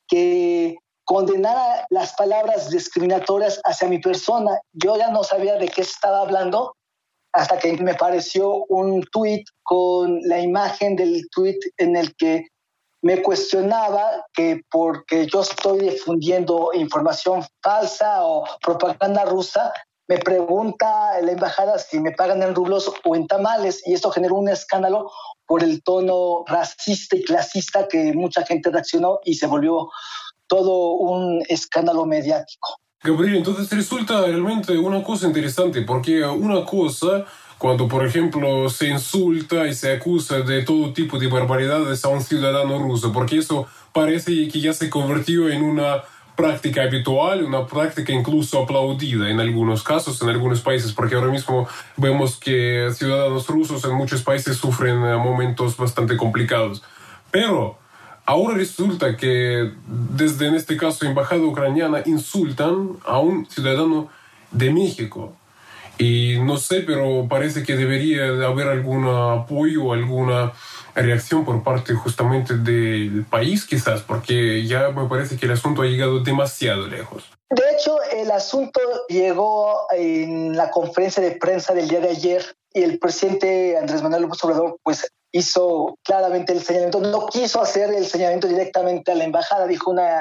que condenara las palabras discriminatorias hacia mi persona. Yo ya no sabía de qué estaba hablando hasta que me apareció un tweet con la imagen del tweet en el que me cuestionaba que porque yo estoy difundiendo información falsa o propaganda rusa, me pregunta la embajada si me pagan en rublos o en tamales, y esto generó un escándalo por el tono racista y clasista que mucha gente reaccionó, y se volvió todo un escándalo mediático. Gabriel, entonces resulta realmente una cosa interesante, porque una cosa, cuando por ejemplo se insulta y se acusa de todo tipo de barbaridades a un ciudadano ruso, porque eso parece que ya se convirtió en una práctica habitual, una práctica incluso aplaudida en algunos casos, en algunos países, porque ahora mismo vemos que ciudadanos rusos en muchos países sufren momentos bastante complicados. Pero ahora resulta que desde, en este caso, embajada ucraniana insultan a un ciudadano de México. Y no sé, pero parece que debería haber algún apoyo, alguna reacción por parte justamente del país, quizás, porque ya me parece que el asunto ha llegado demasiado lejos. De hecho, el asunto llegó en la conferencia de prensa del día de ayer, y el presidente Andrés Manuel López Obrador pues hizo claramente el señalamiento. No quiso hacer el señalamiento directamente a la embajada, dijo una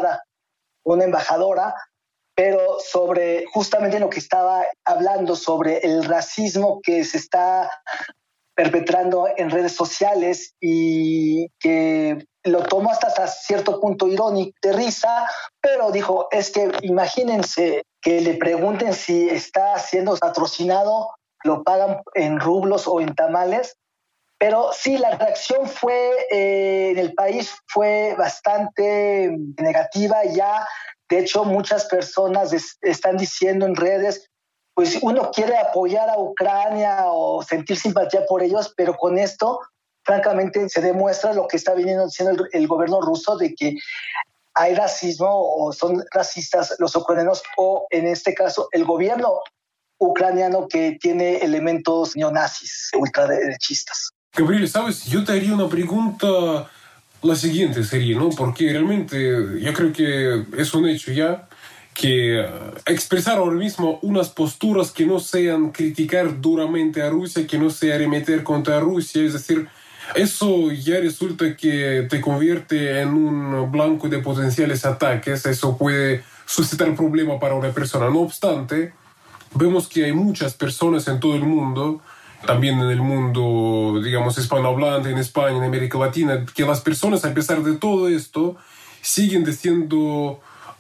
embajadora, pero sobre justamente lo que estaba hablando, sobre el racismo que se está perpetrando en redes sociales, y que lo tomó hasta cierto punto irónico, de risa, pero dijo, es que imagínense que le pregunten si está siendo patrocinado, lo pagan en rublos o en tamales. Pero sí, la reacción en el país fue bastante negativa ya. De hecho, muchas personas están diciendo en redes, pues uno quiere apoyar a Ucrania o sentir simpatía por ellos, pero con esto, francamente, se demuestra lo que está viniendo diciendo el gobierno ruso, de que hay racismo o son racistas los ucranianos, o en este caso el gobierno ucraniano, que tiene elementos neonazis, ultraderechistas. Gabriel, ¿sabes? Yo te haría una pregunta, la siguiente sería, ¿no? Porque realmente yo creo que es un hecho ya que expresar ahora mismo unas posturas que no sean criticar duramente a Rusia, que no sea arremeter contra Rusia, es decir, eso ya resulta que te convierte en un blanco de potenciales ataques, eso puede suscitar problema para una persona. No obstante, vemos que hay muchas personas en todo el mundo, también en el mundo, digamos, hispanohablante, en España, en América Latina, que las personas, a pesar de todo esto, siguen diciendo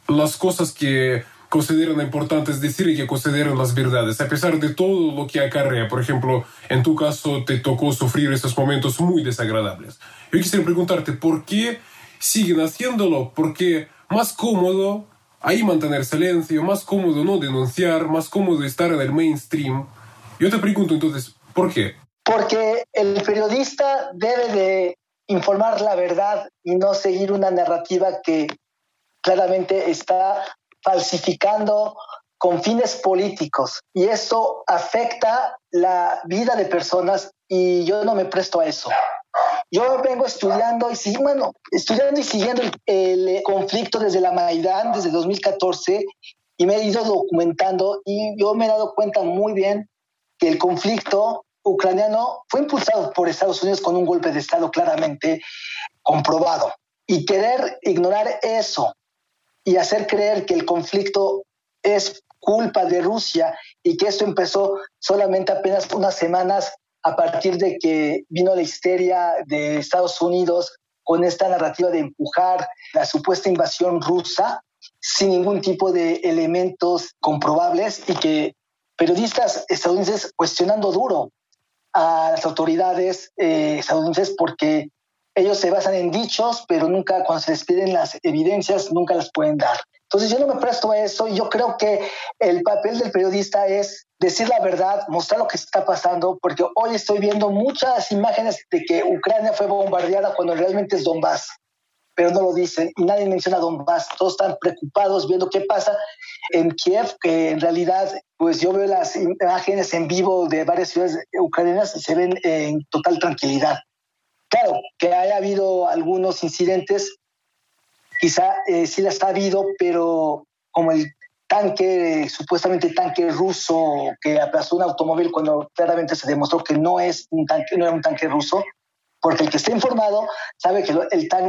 las cosas que consideran importantes decir y que consideran las verdades, a pesar de todo lo que acarrea. Por ejemplo, en tu caso te tocó sufrir esos momentos muy desagradables. Yo quisiera preguntarte, ¿por qué siguen haciéndolo? Porque más cómodo ahí mantener silencio, más cómodo no denunciar, más cómodo estar en el mainstream. Yo te pregunto entonces, ¿por qué? Porque el periodista debe de informar la verdad y no seguir una narrativa que claramente está falsificando con fines políticos, y esto afecta la vida de personas y yo no me presto a eso. Yo vengo estudiando y siguiendo el conflicto desde la Maidán, desde 2014, y me he ido documentando y yo me he dado cuenta muy bien que el conflicto ucraniano fue impulsado por Estados Unidos con un golpe de Estado claramente comprobado. Y querer ignorar eso y hacer creer que el conflicto es culpa de Rusia y que esto empezó solamente apenas unas semanas a partir de que vino la histeria de Estados Unidos con esta narrativa de empujar la supuesta invasión rusa sin ningún tipo de elementos comprobables, y que periodistas estadounidenses cuestionando duro a las autoridades estadounidenses porque ellos se basan en dichos, pero nunca, cuando se les piden las evidencias, nunca las pueden dar. Entonces yo no me presto a eso, y yo creo que el papel del periodista es decir la verdad, mostrar lo que está pasando, porque hoy estoy viendo muchas imágenes de que Ucrania fue bombardeada cuando realmente es Donbass, pero no lo dicen y nadie menciona Donbass. Todos están preocupados viendo qué pasa en Kiev, que en realidad pues yo veo las imágenes en vivo de varias ciudades ucranianas y se ven en total tranquilidad. Claro, que haya habido algunos incidentes, quizá sí las ha habido, pero como el supuestamente tanque ruso que aplastó un automóvil cuando claramente se demostró que no era un tanque ruso, porque el que está informado sabe que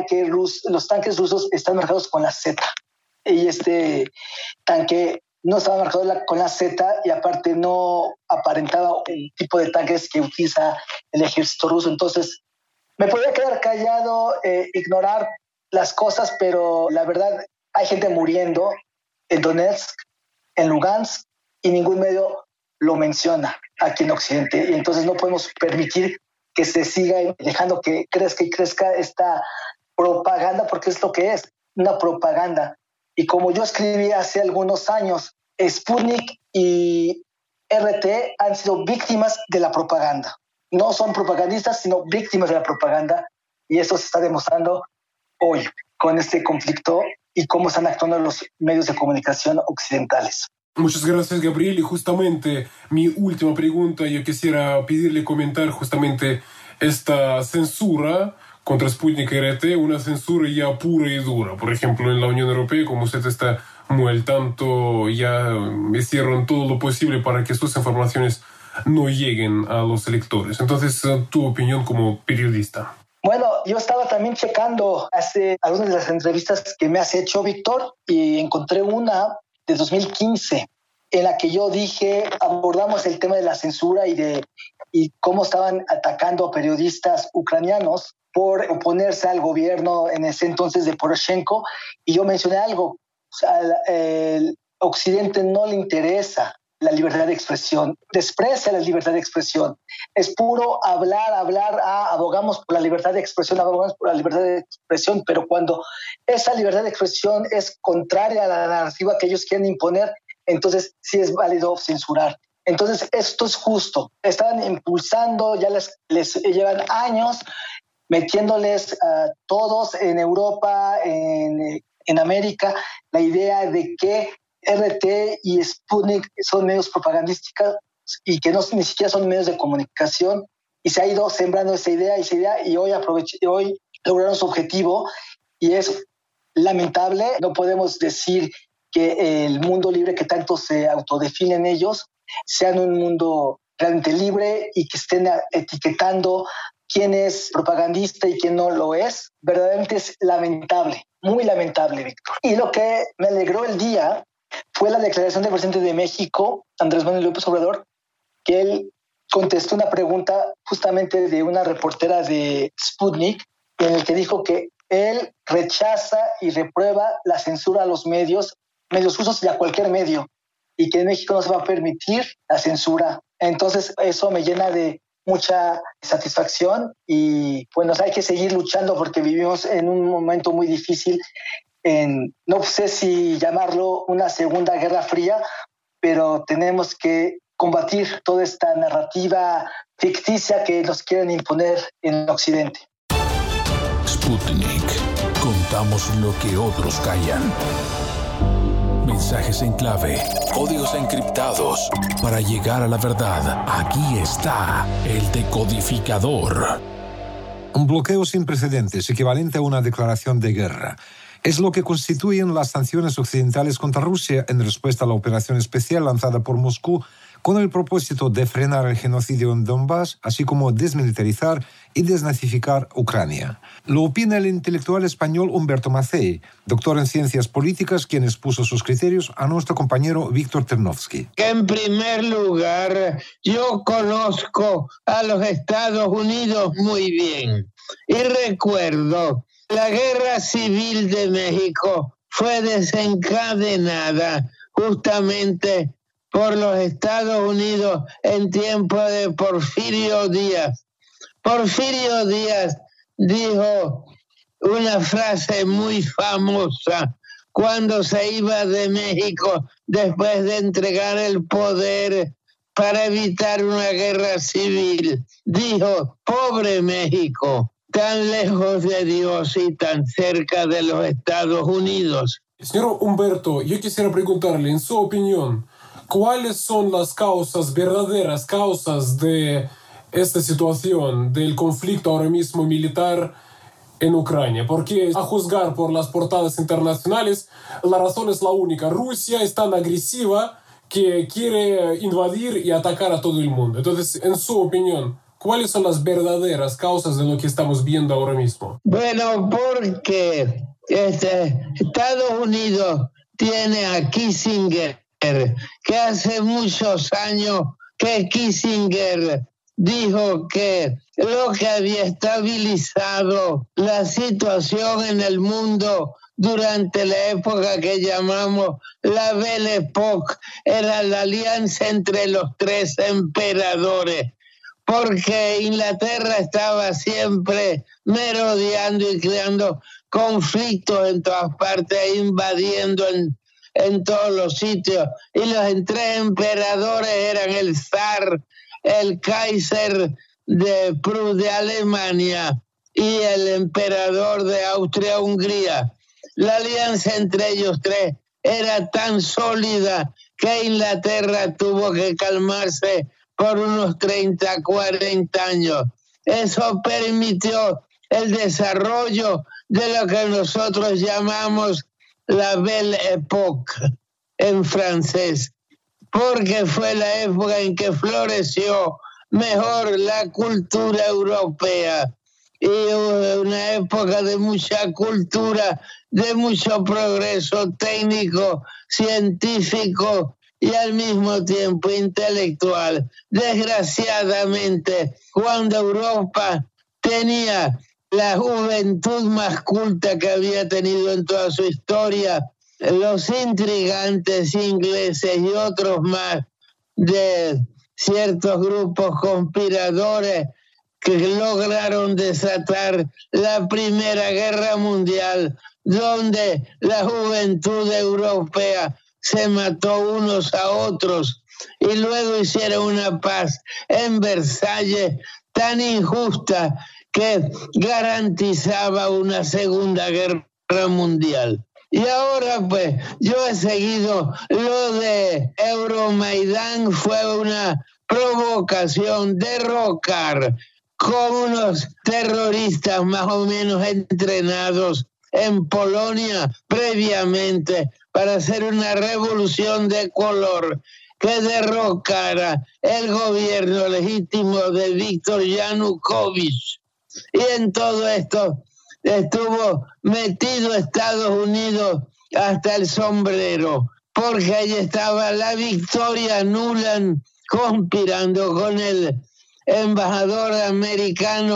los tanques rusos están marcados con la Z, y este tanque no estaba marcado con la Z, y aparte no aparentaba el tipo de tanques que utiliza el ejército ruso. Entonces me podría quedar callado, ignorar las cosas, pero la verdad hay gente muriendo en Donetsk, en Lugansk, y ningún medio lo menciona aquí en Occidente. Y entonces no podemos permitir que se siga dejando que crezca esta propaganda, porque es lo que es, una propaganda. Y como yo escribí hace algunos años, Sputnik y RT han sido víctimas de la propaganda. No son propagandistas, sino víctimas de la propaganda, y eso se está demostrando hoy con este conflicto y cómo están actuando los medios de comunicación occidentales. Muchas gracias, Gabriel. Y justamente mi última pregunta, yo quisiera pedirle comentar justamente esta censura contra Sputnik RT, una censura ya pura y dura. Por ejemplo, en la Unión Europea, como usted está muy al tanto, ya hicieron todo lo posible para que sus informaciones no lleguen a los electores. Entonces, tu opinión como periodista. Bueno, yo estaba también checando hace algunas de las entrevistas que me has hecho, Víctor, y encontré una de 2015 en la que yo abordamos el tema de la censura y cómo estaban atacando a periodistas ucranianos por oponerse al gobierno en ese entonces de Poroshenko, y yo mencioné algo: o sea, el Occidente no le interesa la libertad de expresión, desprecia la libertad de expresión. Es puro hablar, abogamos por la libertad de expresión, pero cuando esa libertad de expresión es contraria a la narrativa que ellos quieren imponer, entonces sí es válido censurar. Entonces esto es justo. Estaban impulsando, ya les llevan años metiéndoles a todos en Europa, en América, la idea de que RT y Sputnik son medios propagandísticos y que ni siquiera son medios de comunicación, y se ha ido sembrando esa idea y hoy lograron su objetivo, y es lamentable. No podemos decir que el mundo libre que tanto se autodefinen ellos sean un mundo realmente libre y que estén etiquetando quién es propagandista y quién no lo es. Verdaderamente es lamentable, muy lamentable, Víctor. Y lo que me alegró el día fue la declaración del presidente de México, Andrés Manuel López Obrador, que él contestó una pregunta justamente de una reportera de Sputnik, en el que dijo que él rechaza y reprueba la censura a los medios rusos y a cualquier medio, y que en México no se va a permitir la censura. Entonces eso me llena de mucha satisfacción y bueno, hay que seguir luchando porque vivimos en un momento muy difícil, no sé si llamarlo una segunda guerra fría, pero tenemos que combatir toda esta narrativa ficticia que nos quieren imponer en Occidente. Sputnik. Contamos lo que otros callan. Mensajes en clave, códigos encriptados. Para llegar a la verdad, aquí está el decodificador. Un bloqueo sin precedentes, equivalente a una declaración de guerra. Es lo que constituyen las sanciones occidentales contra Rusia en respuesta a la operación especial lanzada por Moscú con el propósito de frenar el genocidio en Donbass, así como desmilitarizar y desnazificar Ucrania. Lo opina el intelectual español Humberto Macei, doctor en ciencias políticas, quien expuso sus criterios a nuestro compañero Víctor Ternovsky. En primer lugar, yo conozco a los Estados Unidos muy bien y recuerdo la Guerra Civil de México fue desencadenada justamente por los Estados Unidos en tiempo de Porfirio Díaz. Porfirio Díaz dijo una frase muy famosa cuando se iba de México después de entregar el poder para evitar una guerra civil. Dijo, pobre México, tan lejos de Dios y tan cerca de los Estados Unidos. Señor Humberto, yo quisiera preguntarle, en su opinión, ¿cuáles son las causas, verdaderas causas de esta situación, del conflicto ahora mismo militar en Ucrania? Porque a juzgar por las portadas internacionales, la razón es la única. Rusia es tan agresiva que quiere invadir y atacar a todo el mundo. Entonces, en su opinión, ¿cuáles son las verdaderas causas de lo que estamos viendo ahora mismo? Bueno, porque Estados Unidos tiene a Kissinger, que hace muchos años que Kissinger dijo que lo que había estabilizado la situación en el mundo durante la época que llamamos la Belle Époque era la alianza entre los tres emperadores, porque Inglaterra estaba siempre merodeando y creando conflictos en todas partes, invadiendo en todos los sitios, y los tres emperadores eran el zar, el Kaiser de Alemania y el emperador de Austria-Hungría. La alianza entre ellos tres era tan sólida que Inglaterra tuvo que calmarse por unos 30, 40 años. Eso permitió el desarrollo de lo que nosotros llamamos la Belle Époque en francés, porque fue la época en que floreció mejor la cultura europea y una época de mucha cultura, de mucho progreso técnico, científico y al mismo tiempo intelectual. Desgraciadamente, cuando Europa tenía la juventud más culta que había tenido en toda su historia, los intrigantes ingleses y otros más de ciertos grupos conspiradores que lograron desatar la Primera Guerra Mundial, donde la juventud europea se mató unos a otros y luego hicieron una paz en Versalles tan injusta que garantizaba una Segunda Guerra Mundial. Y ahora pues yo he seguido lo de Euromaidán, fue una provocación, derrocar con unos terroristas más o menos entrenados en Polonia previamente para hacer una revolución de color que derrocara el gobierno legítimo de Víktor Yanukovych. Y en todo esto estuvo metido Estados Unidos hasta el sombrero, porque allí estaba la Victoria Nuland conspirando con el embajador americano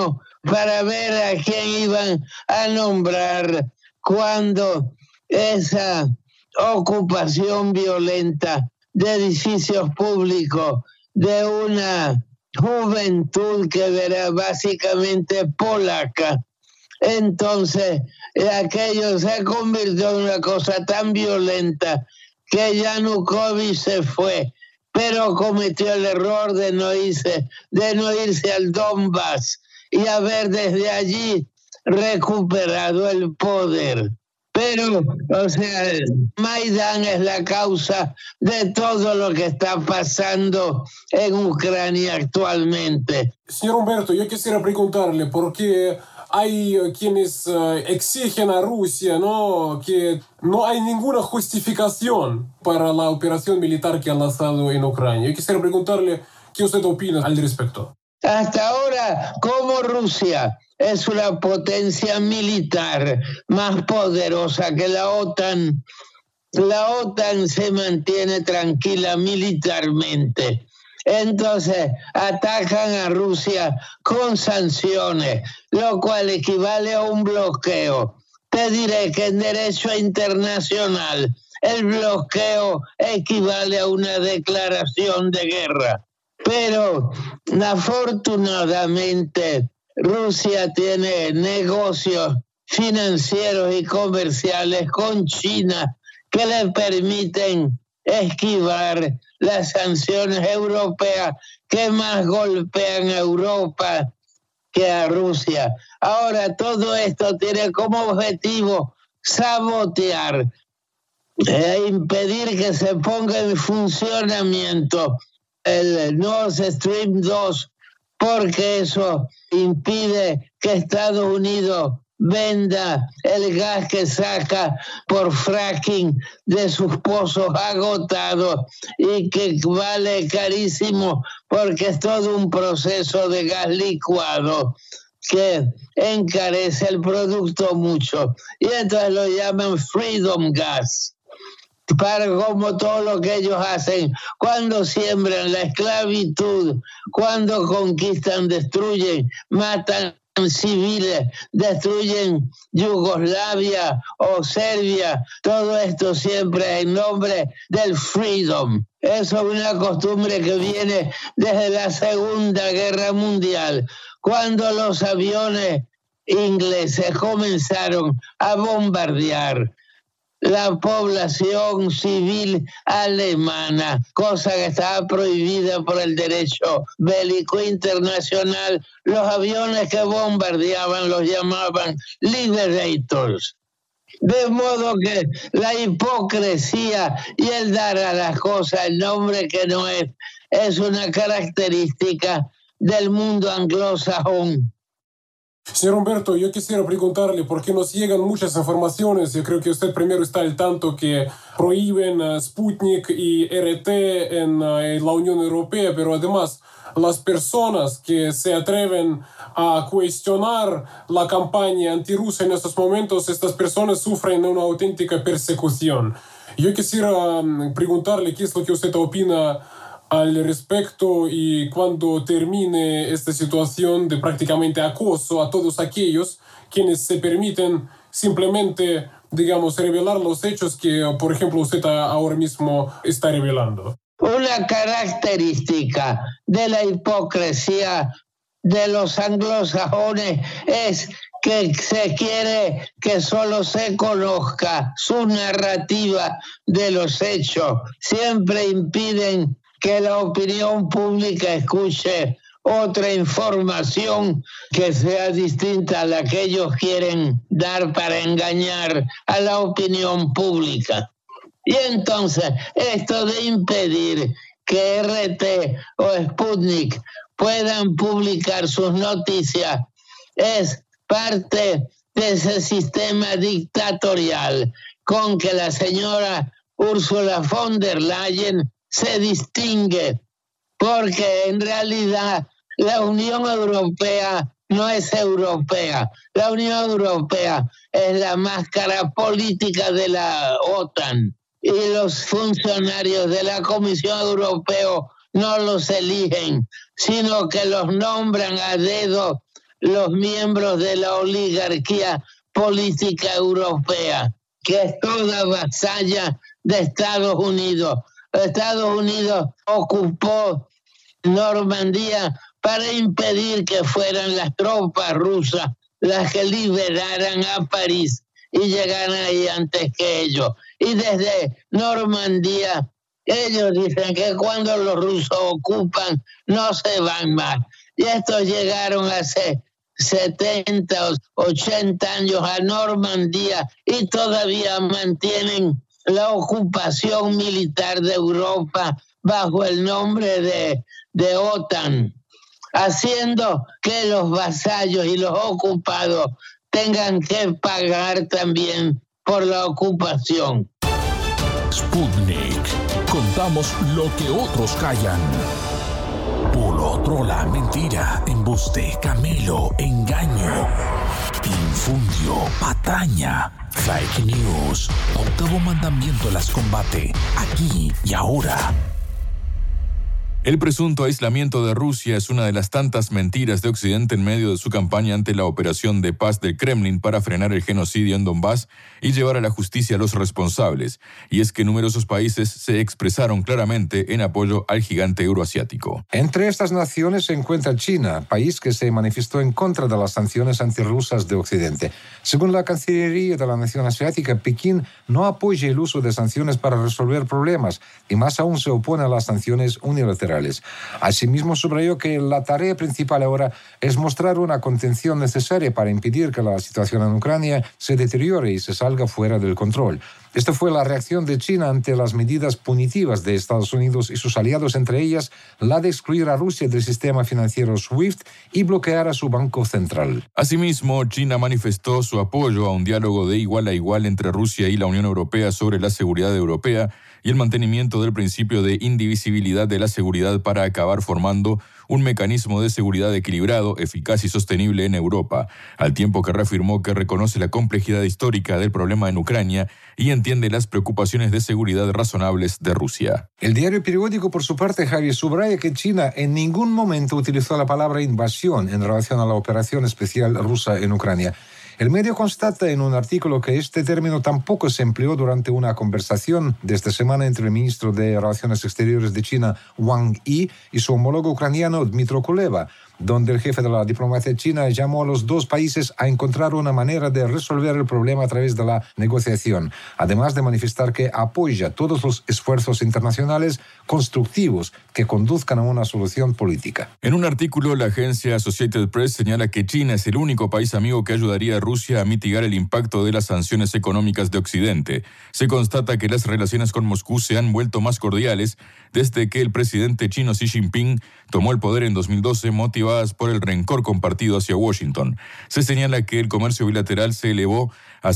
para ver a quién iban a nombrar cuando esa ocupación violenta de edificios públicos de una juventud que era básicamente polaca. Entonces, aquello se convirtió en una cosa tan violenta que Yanukovych se fue, pero cometió el error de no irse al Donbass y haber desde allí recuperado el poder. Pero, o sea, Maidán es la causa de todo lo que está pasando en Ucrania actualmente. Señor Humberto, yo quisiera preguntarle por qué hay quienes exigen a Rusia, ¿no?, que no hay ninguna justificación para la operación militar que han lanzado en Ucrania. Yo quisiera preguntarle qué usted opina al respecto. Hasta ahora, como Rusia es una potencia militar más poderosa que la OTAN se mantiene tranquila militarmente. Entonces atacan a Rusia con sanciones, lo cual equivale a un bloqueo. Te diré que en derecho internacional el bloqueo equivale a una declaración de guerra. Pero afortunadamente Rusia tiene negocios financieros y comerciales con China que le permiten esquivar las sanciones europeas que más golpean a Europa que a Rusia. Ahora todo esto tiene como objetivo sabotear e impedir que se ponga en funcionamiento el Nord Stream 2, porque eso impide que Estados Unidos venda el gas que saca por fracking de sus pozos agotados y que vale carísimo porque es todo un proceso de gas licuado que encarece el producto mucho. Y entonces lo llaman Freedom Gas. Para como todo lo que ellos hacen cuando siembran la esclavitud, cuando conquistan, destruyen, matan civiles, destruyen Yugoslavia o Serbia, todo esto siempre en nombre del freedom. Eso es una costumbre que viene desde la Segunda Guerra Mundial, cuando los aviones ingleses comenzaron a bombardear la población civil alemana, cosa que estaba prohibida por el derecho bélico internacional. Los aviones que bombardeaban los llamaban liberators. De modo que la hipocresía y el dar a las cosas el nombre que no es una característica del mundo anglosajón. Señor Humberto, yo quisiera preguntarle por qué nos llegan muchas informaciones. Yo creo que usted primero está al tanto que prohíben Sputnik y RT en la Unión Europea, pero además las personas que se atreven a cuestionar la campaña antirrusa en estos momentos, estas personas sufren una auténtica persecución. Yo quisiera preguntarle qué es lo que usted opina al respecto y cuando termine esta situación de prácticamente acoso a todos aquellos quienes se permiten simplemente, digamos, revelar los hechos que, por ejemplo, usted ahora mismo está revelando. Una característica de la hipocresía de los anglosajones es que se quiere que solo se conozca su narrativa de los hechos. Siempre impiden que la opinión pública escuche otra información que sea distinta a la que ellos quieren dar para engañar a la opinión pública. Y entonces, esto de impedir que RT o Sputnik puedan publicar sus noticias es parte de ese sistema dictatorial con que la señora Ursula von der Leyen se distingue, porque en realidad la Unión Europea no es europea. La Unión Europea es la máscara política de la OTAN y los funcionarios de la Comisión Europea no los eligen, sino que los nombran a dedo los miembros de la oligarquía política europea, que es toda vasalla de Estados Unidos. Estados Unidos ocupó Normandía para impedir que fueran las tropas rusas las que liberaran a París y llegaran ahí antes que ellos. Y desde Normandía, ellos dicen que cuando los rusos ocupan, no se van más. Y estos llegaron hace 70 o 80 años a Normandía y todavía mantienen la ocupación militar de Europa bajo el nombre de OTAN, haciendo que los vasallos y los ocupados tengan que pagar también por la ocupación. Sputnik. Contamos lo que otros callan. Bulo, trola, mentira, embuste, camelo, engaño, infundio, patraña, fake news. Octavo mandamiento las combate, aquí y ahora. El presunto aislamiento de Rusia es una de las tantas mentiras de Occidente en medio de su campaña ante la operación de paz del Kremlin para frenar el genocidio en Donbass y llevar a la justicia a los responsables. Y es que numerosos países se expresaron claramente en apoyo al gigante euroasiático. Entre estas naciones se encuentra China, país que se manifestó en contra de las sanciones antirrusas de Occidente. Según la Cancillería de la Nación Asiática, Pekín no apoya el uso de sanciones para resolver problemas y más aún se opone a las sanciones unilaterales. Asimismo, subrayó que la tarea principal ahora es mostrar una contención necesaria para impedir que la situación en Ucrania se deteriore y se salga fuera del control. Esta fue la reacción de China ante las medidas punitivas de Estados Unidos y sus aliados, entre ellas la de excluir a Rusia del sistema financiero SWIFT y bloquear a su banco central. Asimismo, China manifestó su apoyo a un diálogo de igual a igual entre Rusia y la Unión Europea sobre la seguridad europea y el mantenimiento del principio de indivisibilidad de la seguridad para acabar formando un mecanismo de seguridad equilibrado, eficaz y sostenible en Europa, al tiempo que reafirmó que reconoce la complejidad histórica del problema en Ucrania y entiende las preocupaciones de seguridad razonables de Rusia. El diario periódico, por su parte, Javier, subraya que China en ningún momento utilizó la palabra invasión en relación a la operación especial rusa en Ucrania. El medio constata en un artículo que este término tampoco se empleó durante una conversación de esta semana entre el ministro de Relaciones Exteriores de China, Wang Yi, y su homólogo ucraniano, Dmytro Kuleba, donde el jefe de la diplomacia china llamó a los dos países a encontrar una manera de resolver el problema a través de la negociación, además de manifestar que apoya todos los esfuerzos internacionales constructivos que conduzcan a una solución política. En un artículo, la agencia Associated Press señala que China es el único país amigo que ayudaría a Rusia a mitigar el impacto de las sanciones económicas de Occidente. Se constata que las relaciones con Moscú se han vuelto más cordiales desde que el presidente chino Xi Jinping tomó el poder en 2012, motivadas por el rencor compartido hacia Washington. Se señala que el comercio bilateral se elevó a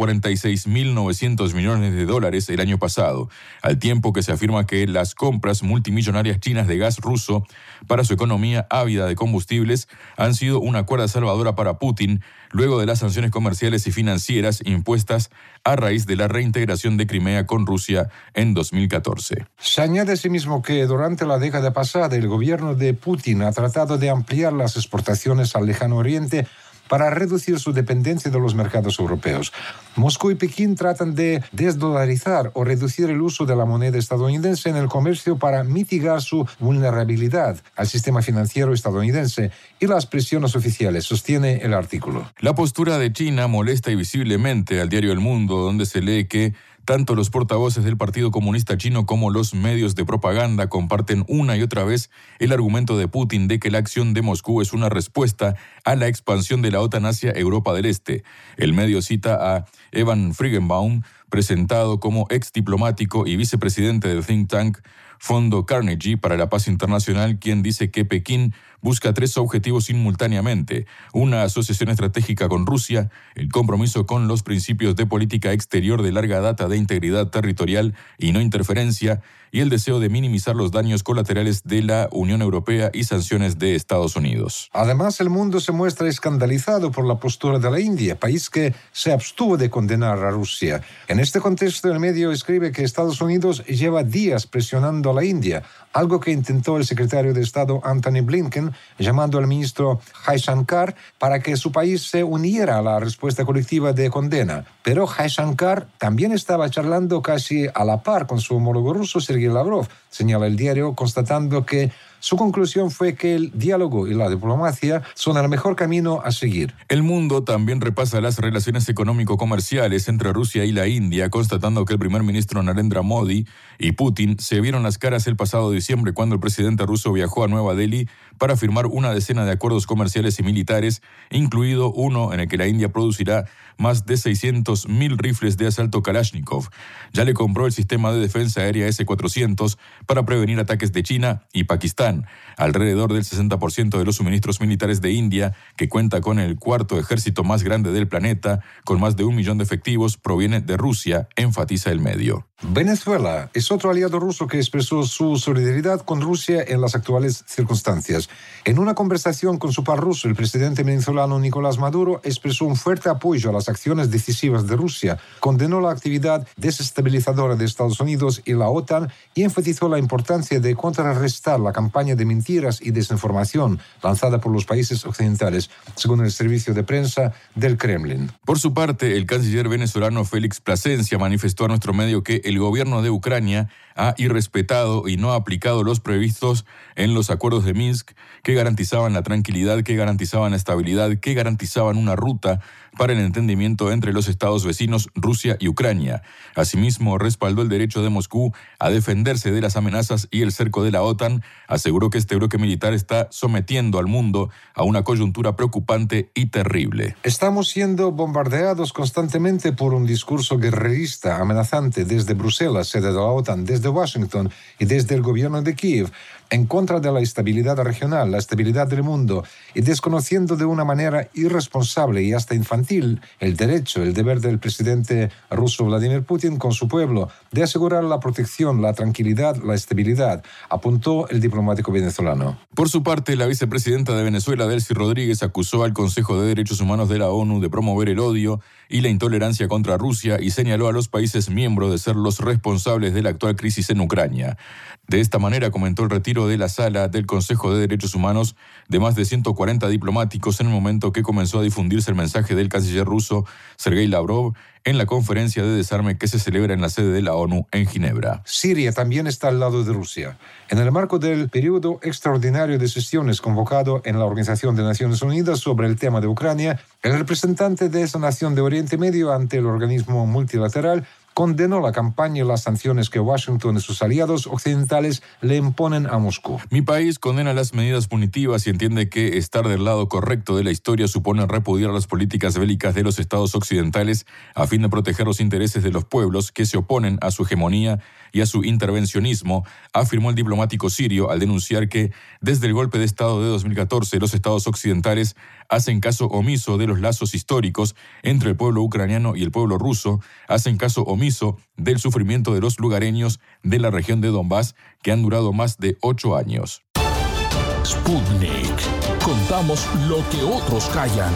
146.900 millones de dólares el año pasado, al tiempo que se afirma que las compras multimillonarias chinas de gas ruso para su economía ávida de combustibles han sido una cuerda salvadora para Putin, luego de las sanciones comerciales y financieras impuestas a raíz de la reintegración de Crimea con Rusia en 2014. Se añade asimismo que durante la década pasada el gobierno de Putin ha tratado de ampliar las exportaciones al Lejano Oriente para reducir su dependencia de los mercados europeos. Moscú y Pekín tratan de desdolarizar o reducir el uso de la moneda estadounidense en el comercio para mitigar su vulnerabilidad al sistema financiero estadounidense y las presiones oficiales, sostiene el artículo. La postura de China molesta visiblemente al diario El Mundo, donde se lee que tanto los portavoces del Partido Comunista Chino como los medios de propaganda comparten una y otra vez el argumento de Putin de que la acción de Moscú es una respuesta a la expansión de la OTAN hacia Europa del Este. El medio cita a Evan Feigenbaum, presentado como ex diplomático y vicepresidente del think tank Fondo Carnegie para la Paz Internacional, quien dice que Pekín busca 3 objetivos simultáneamente: una asociación estratégica con Rusia, el compromiso con los principios de política exterior de larga data de integridad territorial y no interferencia, y el deseo de minimizar los daños colaterales de la Unión Europea y sanciones de Estados Unidos. Además, el mundo se muestra escandalizado por la postura de la India, país que se abstuvo de condenar a Rusia. En este contexto, el medio escribe que Estados Unidos lleva días presionando a la India, algo que intentó el secretario de Estado Antony Blinken Irán, llamando al ministro Jaishankar para que su país se uniera a la respuesta colectiva de condena. Pero Jaishankar también estaba charlando casi a la par con su homólogo ruso, Sergei Lavrov, señala el diario, constatando que su conclusión fue que el diálogo y la diplomacia son el mejor camino a seguir. El Mundo también repasa las relaciones económico-comerciales entre Rusia y la India, constatando que el primer ministro Narendra Modi y Putin se vieron las caras el pasado diciembre cuando el presidente ruso viajó a Nueva Delhi para firmar una decena de acuerdos comerciales y militares, incluido uno en el que la India producirá más de 600.000 rifles de asalto Kalashnikov. Ya le compró el sistema de defensa aérea S-400 para prevenir ataques de China y Pakistán. Alrededor del 60% de los suministros militares de India, que cuenta con el cuarto ejército más grande del planeta, con más de 1 millón de efectivos, proviene de Rusia, enfatiza el medio. Venezuela es otro aliado ruso que expresó su solidaridad con Rusia en las actuales circunstancias. En una conversación con su par ruso, el presidente venezolano Nicolás Maduro expresó un fuerte apoyo a las acciones decisivas de Rusia, condenó la actividad desestabilizadora de Estados Unidos y la OTAN y enfatizó la importancia de contrarrestar la campaña de mentiras y desinformación lanzada por los países occidentales, según el servicio de prensa del Kremlin. Por su parte, el canciller venezolano Félix Plasencia manifestó a nuestro medio que el gobierno de Ucrania ha irrespetado y no ha aplicado los previstos en los acuerdos de Minsk que garantizaban la tranquilidad, que garantizaban la estabilidad, que garantizaban una ruta para el entendimiento entre los estados vecinos Rusia y Ucrania. Asimismo, respaldó el derecho de Moscú a defenderse de las amenazas y el cerco de la OTAN. Aseguró que este bloque militar está sometiendo al mundo a una coyuntura preocupante y terrible. Estamos siendo bombardeados constantemente por un discurso guerrerista amenazante desde Bruselas, sede de la OTAN, desde Washington y desde el gobierno de Kiev, en contra de la estabilidad regional, la estabilidad del mundo, y desconociendo de una manera irresponsable y hasta infantil el derecho, el deber del presidente ruso Vladimir Putin con su pueblo de asegurar la protección, la tranquilidad, la estabilidad, apuntó el diplomático venezolano. Por su parte, la vicepresidenta de Venezuela, Delcy Rodríguez, acusó al Consejo de Derechos Humanos de la ONU de promover el odio y la intolerancia contra Rusia y señaló a los países miembros de ser los responsables de la actual crisis en Ucrania. De esta manera comentó el retiro de la sala del Consejo de Derechos Humanos de más de 140 diplomáticos en el momento que comenzó a difundirse el mensaje del canciller ruso Sergei Lavrov en la conferencia de desarme que se celebra en la sede de la ONU en Ginebra. Siria también está al lado de Rusia. En el marco del periodo extraordinario de sesiones convocado en la Organización de Naciones Unidas sobre el tema de Ucrania, el representante de esa nación de Oriente Medio ante el organismo multilateral condenó la campaña y las sanciones que Washington y sus aliados occidentales le imponen a Moscú. Mi país condena las medidas punitivas y entiende que estar del lado correcto de la historia supone repudiar las políticas bélicas de los estados occidentales a fin de proteger los intereses de los pueblos que se oponen a su hegemonía y a su intervencionismo, afirmó el diplomático sirio al denunciar que desde el golpe de Estado de 2014 los estados occidentales hacen caso omiso de los lazos históricos entre el pueblo ucraniano y el pueblo ruso, hacen caso omiso del sufrimiento de los lugareños de la región de Donbass que han durado más de 8 años. Sputnik. Contamos lo que otros callan.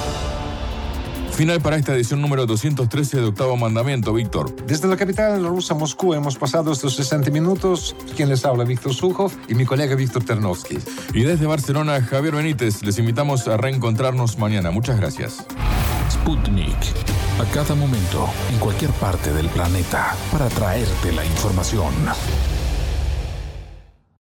Final para esta edición número 213 de Octavo Mandamiento, Víctor. Desde la capital rusa, Moscú, hemos pasado estos 60 minutos. Quien les habla, Víctor Sukhov, y mi colega Víctor Ternovsky. Y desde Barcelona, Javier Benítez. Les invitamos a reencontrarnos mañana. Muchas gracias. Sputnik. A cada momento, en cualquier parte del planeta, para traerte la información.